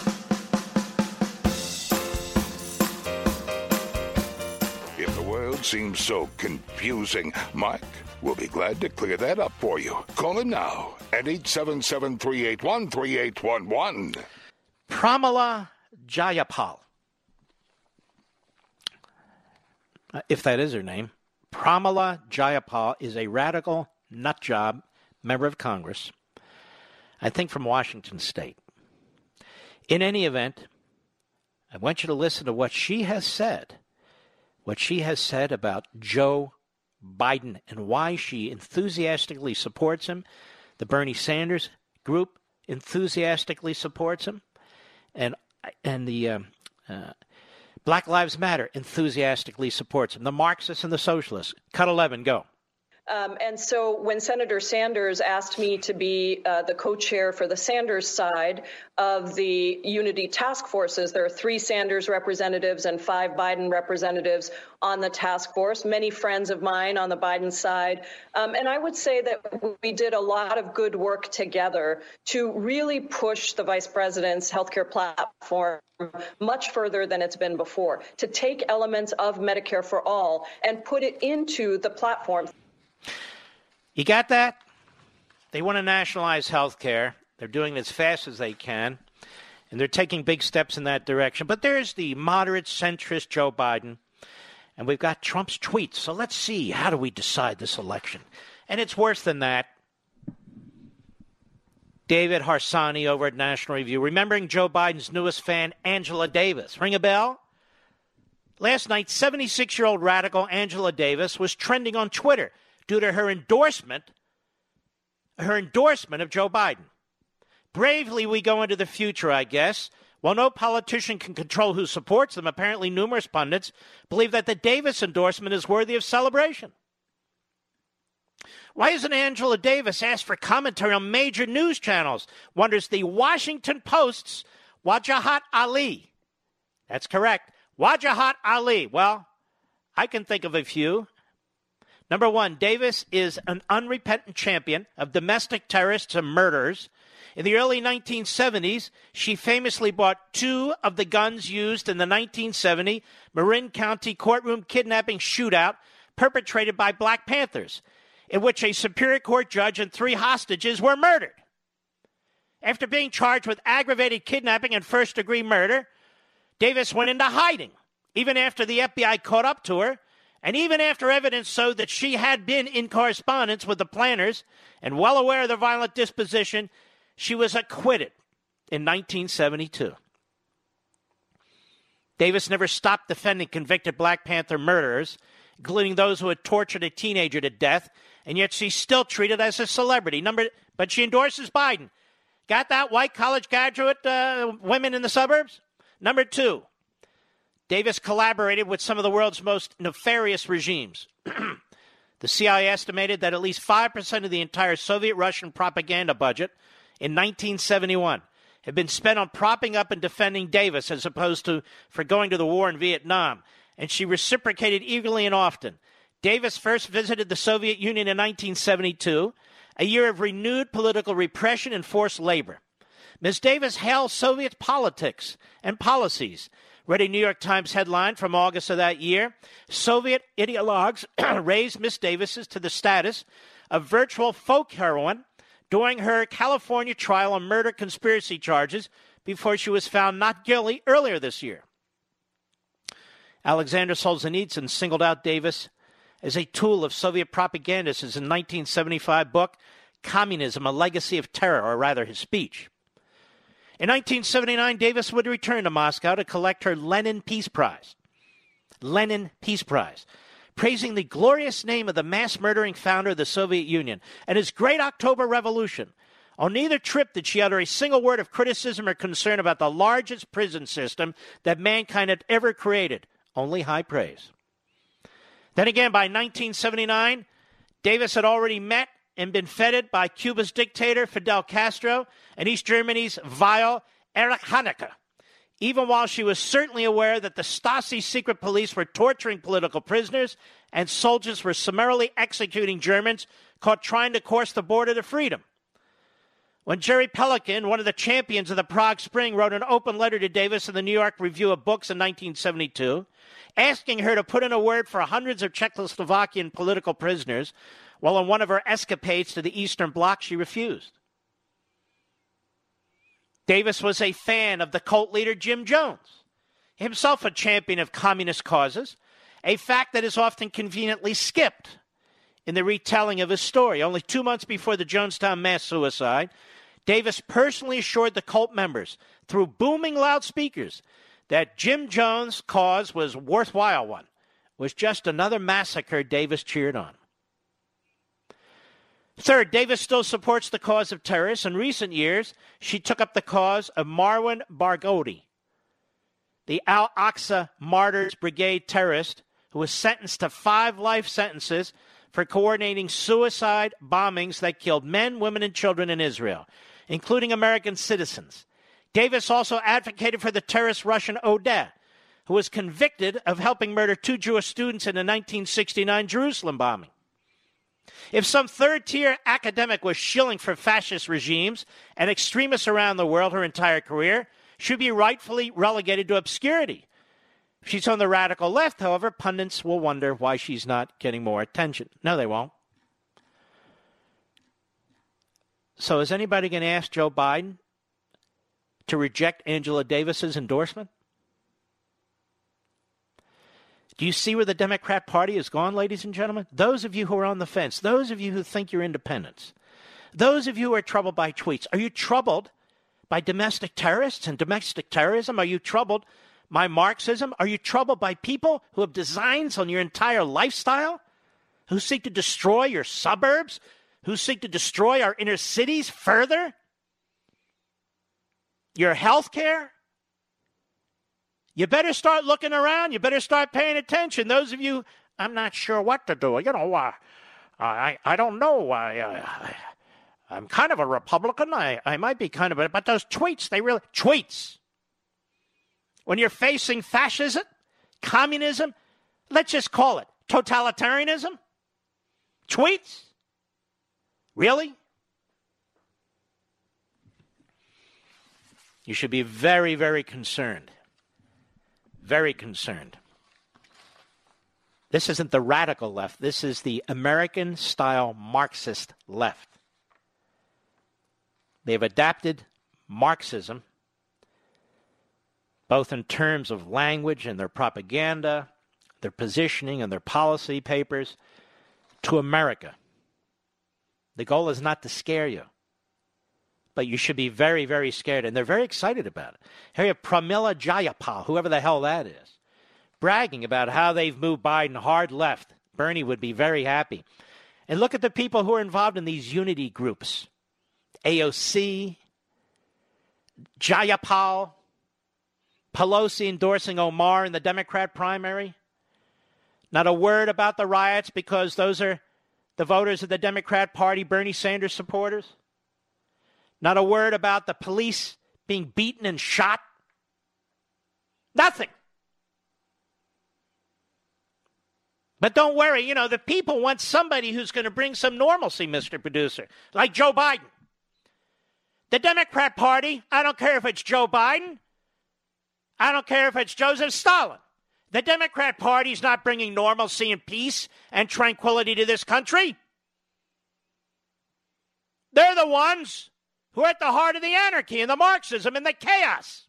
If the world seems so confusing, Mike will be glad to clear that up for you. Call him now at 877-381-3811. Pramila Jayapal. If that is her name. Pramila Jayapal is a radical nutjob member of Congress, I think from Washington State. In any event, I want you to listen to what she has said about Joe Biden and why she enthusiastically supports him. The Bernie Sanders group enthusiastically supports him, and the Black Lives Matter enthusiastically supports him. The Marxists and the Socialists. Cut 11, go. And so when Senator Sanders asked me to be the co-chair for the Sanders side of the Unity Task Forces, there are 3 Sanders representatives and 5 Biden representatives on the task force, many friends of mine on the Biden side. And I would say that we did a lot of good work together to really push the vice president's healthcare platform much further than it's been before, to take elements of Medicare for All and put it into the platform. You got that? They want to nationalize health care. They're doing it as fast as they can, and they're taking big steps in that direction. But there's the moderate centrist Joe Biden, and we've got Trump's tweets. So let's see, how do we decide this election? And it's worse than that. David Harsanyi over at National Review, remembering Joe Biden's newest fan, Angela Davis. Ring a bell? Last night, 76-year-old radical Angela Davis was trending on Twitter due to her endorsement of Joe Biden. Bravely we go into the future, I guess. While no politician can control who supports them, apparently numerous pundits believe that the Davis endorsement is worthy of celebration. Why isn't Angela Davis asked for commentary on major news channels? Wonders the Washington Post's Wajahat Ali. That's correct. Wajahat Ali. Well, I can think of a few. Number 1, Davis is an unrepentant champion of domestic terrorists and murderers. In the early 1970s, she famously bought 2 of the guns used in the 1970 Marin County courtroom kidnapping shootout perpetrated by Black Panthers, in which a Superior Court judge and 3 hostages were murdered. After being charged with aggravated kidnapping and first-degree murder, Davis went into hiding, even after the FBI caught up to her, and even after evidence showed that she had been in correspondence with the planners and well aware of their violent disposition, she was acquitted in 1972. Davis never stopped defending convicted Black Panther murderers, including those who had tortured a teenager to death, and yet she's still treated as a celebrity. But she endorses Biden. Got that, white college graduate women in the suburbs? Number 2. Davis collaborated with some of the world's most nefarious regimes. The CIA estimated that at least 5% of the entire Soviet-Russian propaganda budget in 1971 had been spent on propping up and defending Davis as opposed to for going to the war in Vietnam, and she reciprocated eagerly and often. Davis first visited the Soviet Union in 1972, a year of renewed political repression and forced labor. Ms. Davis hails Soviet politics and policies. Read a New York Times headline from August of that year. Soviet ideologues raised Ms. Davis to the status of virtual folk heroine during her California trial on murder conspiracy charges before she was found not guilty earlier this year. Alexander Solzhenitsyn singled out Davis as a tool of Soviet propagandists in his 1975 book, Communism, A Legacy of Terror, or rather his speech. In 1979, Davis would return to Moscow to collect her Lenin Peace Prize. Lenin Peace Prize, praising the glorious name of the mass-murdering founder of the Soviet Union and his great October Revolution. On neither trip did she utter a single word of criticism or concern about the largest prison system that mankind had ever created, Only high praise. Then again, by 1979, Davis had already met and been feted by Cuba's dictator, Fidel Castro, and East Germany's vile Erich Honecker, even while she was certainly aware that the Stasi secret police were torturing political prisoners and soldiers were summarily executing Germans caught trying to cross the border to freedom. When Jerry Pelikan, one of the champions of the Prague Spring, wrote an open letter to Davis in the New York Review of Books in 1972, asking her to put in a word for hundreds of Czechoslovakian political prisoners, while on one of her escapades to the Eastern Bloc, she refused. Davis was a fan of the cult leader Jim Jones, himself a champion of communist causes, a fact that is often conveniently skipped in the retelling of his story. Only 2 months before the Jonestown mass suicide, Davis personally assured the cult members through booming loudspeakers that Jim Jones' cause was a worthwhile one, was just another massacre Davis cheered on. Third, Davis still supports the cause of terrorists. In recent years, she took up the cause of Marwan Barghouti, the Al-Aqsa Martyrs Brigade terrorist who was sentenced to 5 life sentences for coordinating suicide bombings that killed men, women, and children in Israel, including American citizens. Davis also advocated for the terrorist Russian Odeh, who was convicted of helping murder 2 Jewish students in the 1969 Jerusalem bombing. If some third-tier academic was shilling for fascist regimes and extremists around the world her entire career, she'd be rightfully relegated to obscurity. If she's on the radical left, however, pundits will wonder why she's not getting more attention. No, they won't. So is anybody going to ask Joe Biden to reject Angela Davis's endorsement? Do you see where the Democrat Party has gone, ladies and gentlemen? Those of you who are on the fence, those of you who think you're independents, those of you who are troubled by tweets, are you troubled by domestic terrorists and domestic terrorism? Are you troubled by Marxism? Are you troubled by people who have designs on your entire lifestyle, who seek to destroy your suburbs, who seek to destroy our inner cities further? Your health care? You better start looking around. You better start paying attention. Those of you, I'm not sure what to do. You know, I don't know. I'm kind of a Republican. I might be kind of a, but those tweets, they really, tweets. When you're facing fascism, communism, let's just call it totalitarianism, tweets, really? You should be very, very concerned. Very concerned. This isn't the radical left. This is the American-style Marxist left. They've adapted Marxism, both in terms of language and their propaganda, their positioning and their policy papers, to America. The goal is not to scare you, but you should be very, very scared. And they're very excited about it. Here you have Pramila Jayapal, whoever the hell that is, bragging about how they've moved Biden hard left. Bernie would be very happy. And look at the people who are involved in these unity groups. AOC, Jayapal, Pelosi endorsing Omar in the Democrat primary. Not a word about the riots because those are the voters of the Democrat Party, Bernie Sanders supporters. Not a word about the police being beaten and shot. Nothing. But don't worry, you know, the people want somebody who's going to bring some normalcy, Mr. Producer, like Joe Biden. The Democrat Party, I don't care if it's Joe Biden. I don't care if it's Joseph Stalin. The Democrat Party is not bringing normalcy and peace and tranquility to this country. They're the ones who are at the heart of the anarchy and the Marxism and the chaos.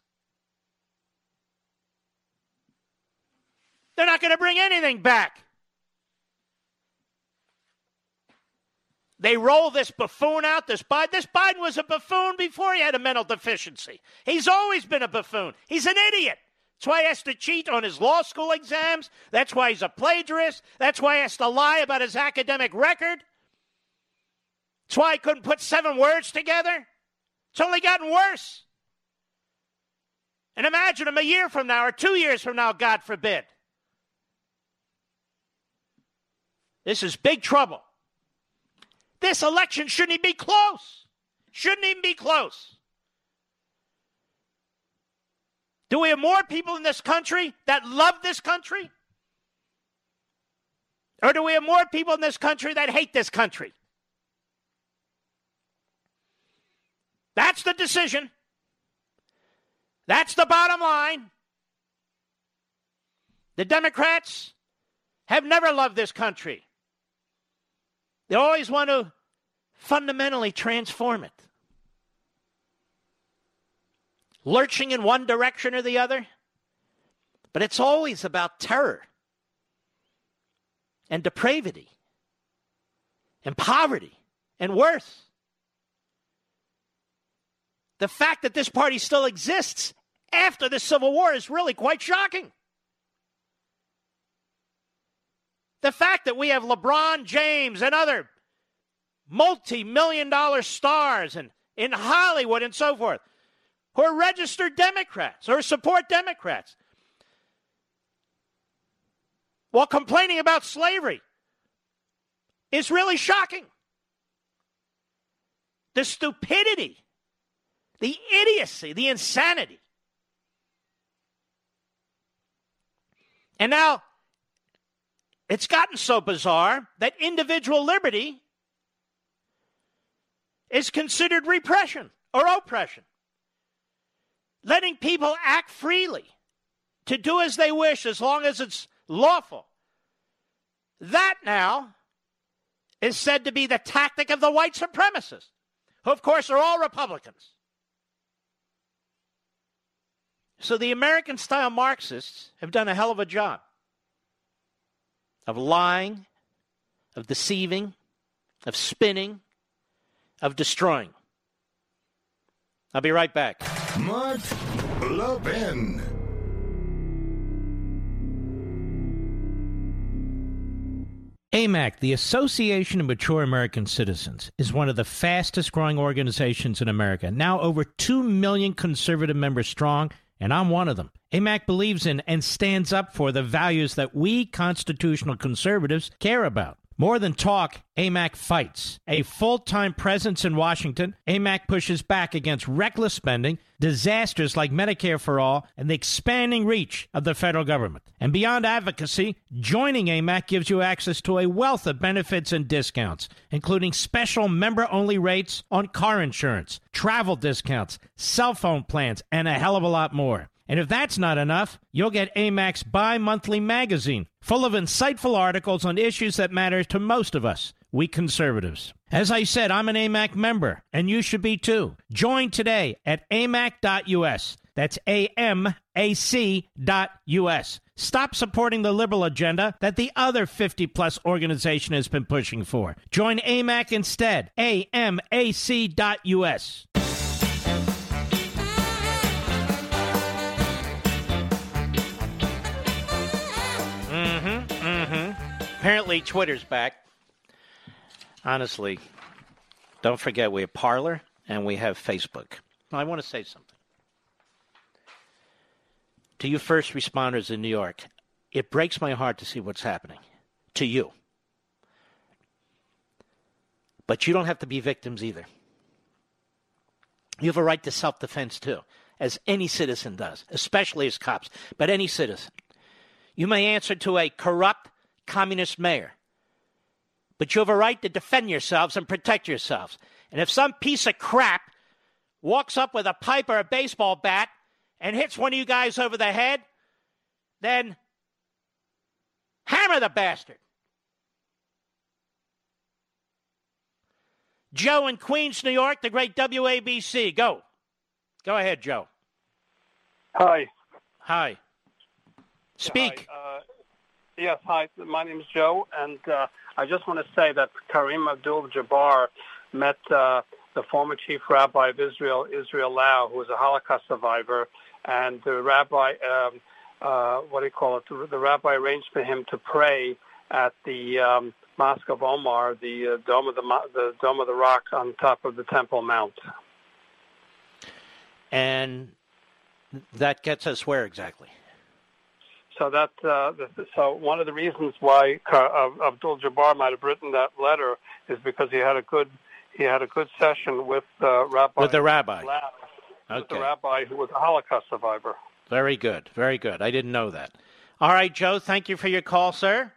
They're not going to bring anything back. They roll this buffoon out, this Biden. This Biden was a buffoon before he had a mental deficiency. He's always been a buffoon. He's an idiot. That's why he has to cheat on his law school exams. That's why he's a plagiarist. That's why he has to lie about his academic record. That's why he couldn't put 7 words together. It's only gotten worse. And imagine him a year from now or 2 years from now, God forbid. This is big trouble. This election shouldn't even be close. Shouldn't even be close. Do we have more people in this country that love this country? Or do we have more people in this country that hate this country? That's the decision. That's the bottom line. The Democrats have never loved this country. They always want to fundamentally transform it. Lurching in one direction or the other. But it's always about terror and depravity and poverty and worse. The fact that this party still exists after the Civil War is really quite shocking. The fact that we have LeBron James and other multi-million-dollar stars and in Hollywood and so forth who are registered Democrats or support Democrats while complaining about slavery is really shocking. The stupidity, the idiocy, the insanity. And now it's gotten so bizarre that individual liberty is considered repression or oppression. Letting people act freely to do as they wish as long as it's lawful. That now is said to be the tactic of the white supremacists, who of course are all Republicans. So the American-style Marxists have done a hell of a job of lying, of deceiving, of spinning, of destroying. I'll be right back. Mark Levin. AMAC, the Association of Mature American Citizens, is one of the fastest-growing organizations in America. Now over 2 million conservative members strong, and I'm one of them. AMAC believes in and stands up for the values that we constitutional conservatives care about. More than talk, AMAC fights. A full-time presence in Washington, AMAC pushes back against reckless spending, disasters like Medicare for All, and the expanding reach of the federal government. And beyond advocacy, joining AMAC gives you access to a wealth of benefits and discounts, including special member-only rates on car insurance, travel discounts, cell phone plans, and a hell of a lot more. And if that's not enough, you'll get AMAC's bi-monthly magazine, full of insightful articles on issues that matter to most of us, we conservatives. As I said, I'm an AMAC member, and you should be too. Join today at amac.us. That's AMAC.us. Stop supporting the liberal agenda that the other 50-plus organization has been pushing for. Join AMAC instead. AMAC.us. Apparently, Twitter's back. Honestly, don't forget we have Parler and we have Facebook. I want to say something. To you first responders in New York, it breaks my heart to see what's happening to you. But you don't have to be victims either. You have a right to self-defense too, as any citizen does, especially as cops, but any citizen. You may answer to a corrupt communist mayor. But you have a right to defend yourselves and protect yourselves. And if some piece of crap walks up with a pipe or a baseball bat and hits one of you guys over the head, then hammer the bastard. Joe in Queens, New York, the great WABC. Go. Go ahead, Joe. Hi. Hi. Speak. Hi. Yes, hi. My name is Joe, and I just want to say that Kareem Abdul-Jabbar met the former chief rabbi of Israel, Israel Lau, who was a Holocaust survivor, and the rabbi, the rabbi arranged for him to pray at the Mosque of Omar, the Dome of the Rock on top of the Temple Mount. And that gets us where exactly? So that so one of the reasons why Abdul-Jabbar might have written that letter is because he had a good session with Rabbi. With the rabbi. With the rabbi who was a Holocaust survivor. Very good. Very good. I didn't know that. All right, Joe, thank you for your call, sir.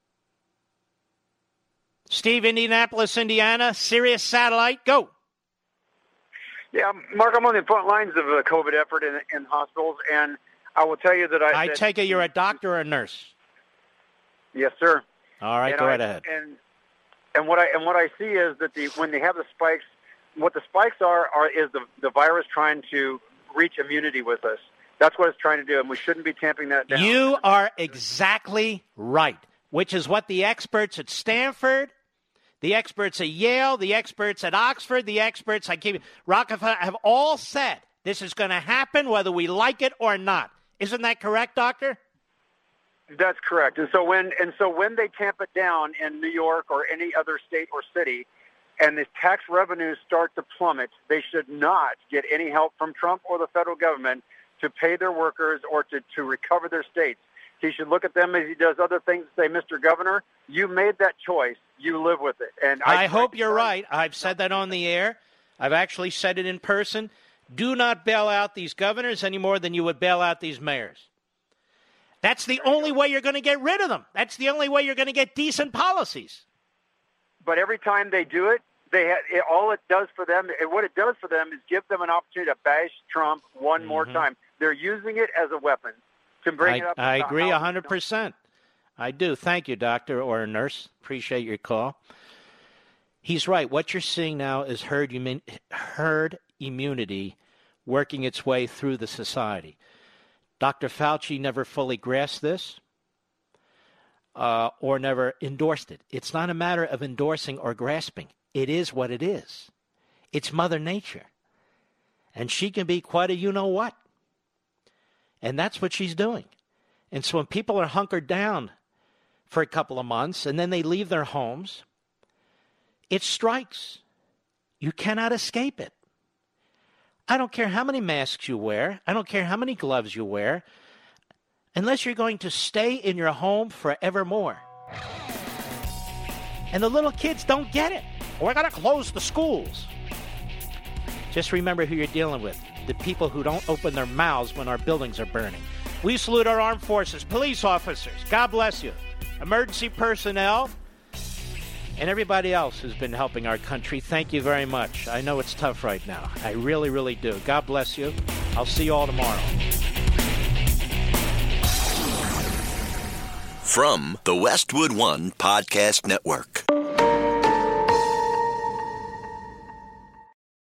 Steve, Indianapolis, Indiana, Sirius Satellite, go. Yeah, Mark, I'm on the front lines of the COVID effort in hospitals, and I will tell you that I take it you're a doctor or a nurse? Yes, sir. All right, go right ahead. And what I see is that when they have the spikes, what the spikes is the virus trying to reach immunity with us. That's what it's trying to do, and we shouldn't be tamping that down. You are exactly right, which is what the experts at Stanford, the experts at Yale, the experts at Oxford, the experts at Rockefeller have all said this is going to happen whether we like it or not. Isn't that correct, Doctor? That's correct. And so when they tamp it down in New York or any other state or city, and the tax revenues start to plummet, they should not get any help from Trump or the federal government to pay their workers or to recover their states. He should look at them as he does other things and say, Mr. Governor, you made that choice. You live with it. And I hope you're right. I've said that on the air. I've actually said it in person. Do not bail out these governors any more than you would bail out these mayors. That's the only way you're going to get rid of them. That's the only way you're going to get decent policies. But every time they do it, all it does for them, and what it does for them is give them an opportunity to bash Trump one more time. They're using it as a weapon to bring it up. I agree 100%. I do. Thank you, doctor or nurse. Appreciate your call. He's right. What you're seeing now is herd immunity working its way through the society. Dr. Fauci never fully grasped this or never endorsed it. It's not a matter of endorsing or grasping. It is what it is. It's Mother Nature. And she can be quite a you-know-what. And that's what she's doing. And so when people are hunkered down for a couple of months and then they leave their homes, it strikes. You cannot escape it. I don't care how many masks you wear. I don't care how many gloves you wear. Unless you're going to stay in your home forevermore. And the little kids don't get it. We're going to close the schools. Just remember who you're dealing with. The people who don't open their mouths when our buildings are burning. We salute our armed forces, police officers. God bless you. Emergency personnel. And everybody else who's been helping our country. Thank you very much. I know it's tough right now. I really, really do. God bless you. I'll see you all tomorrow. From the Westwood One Podcast Network.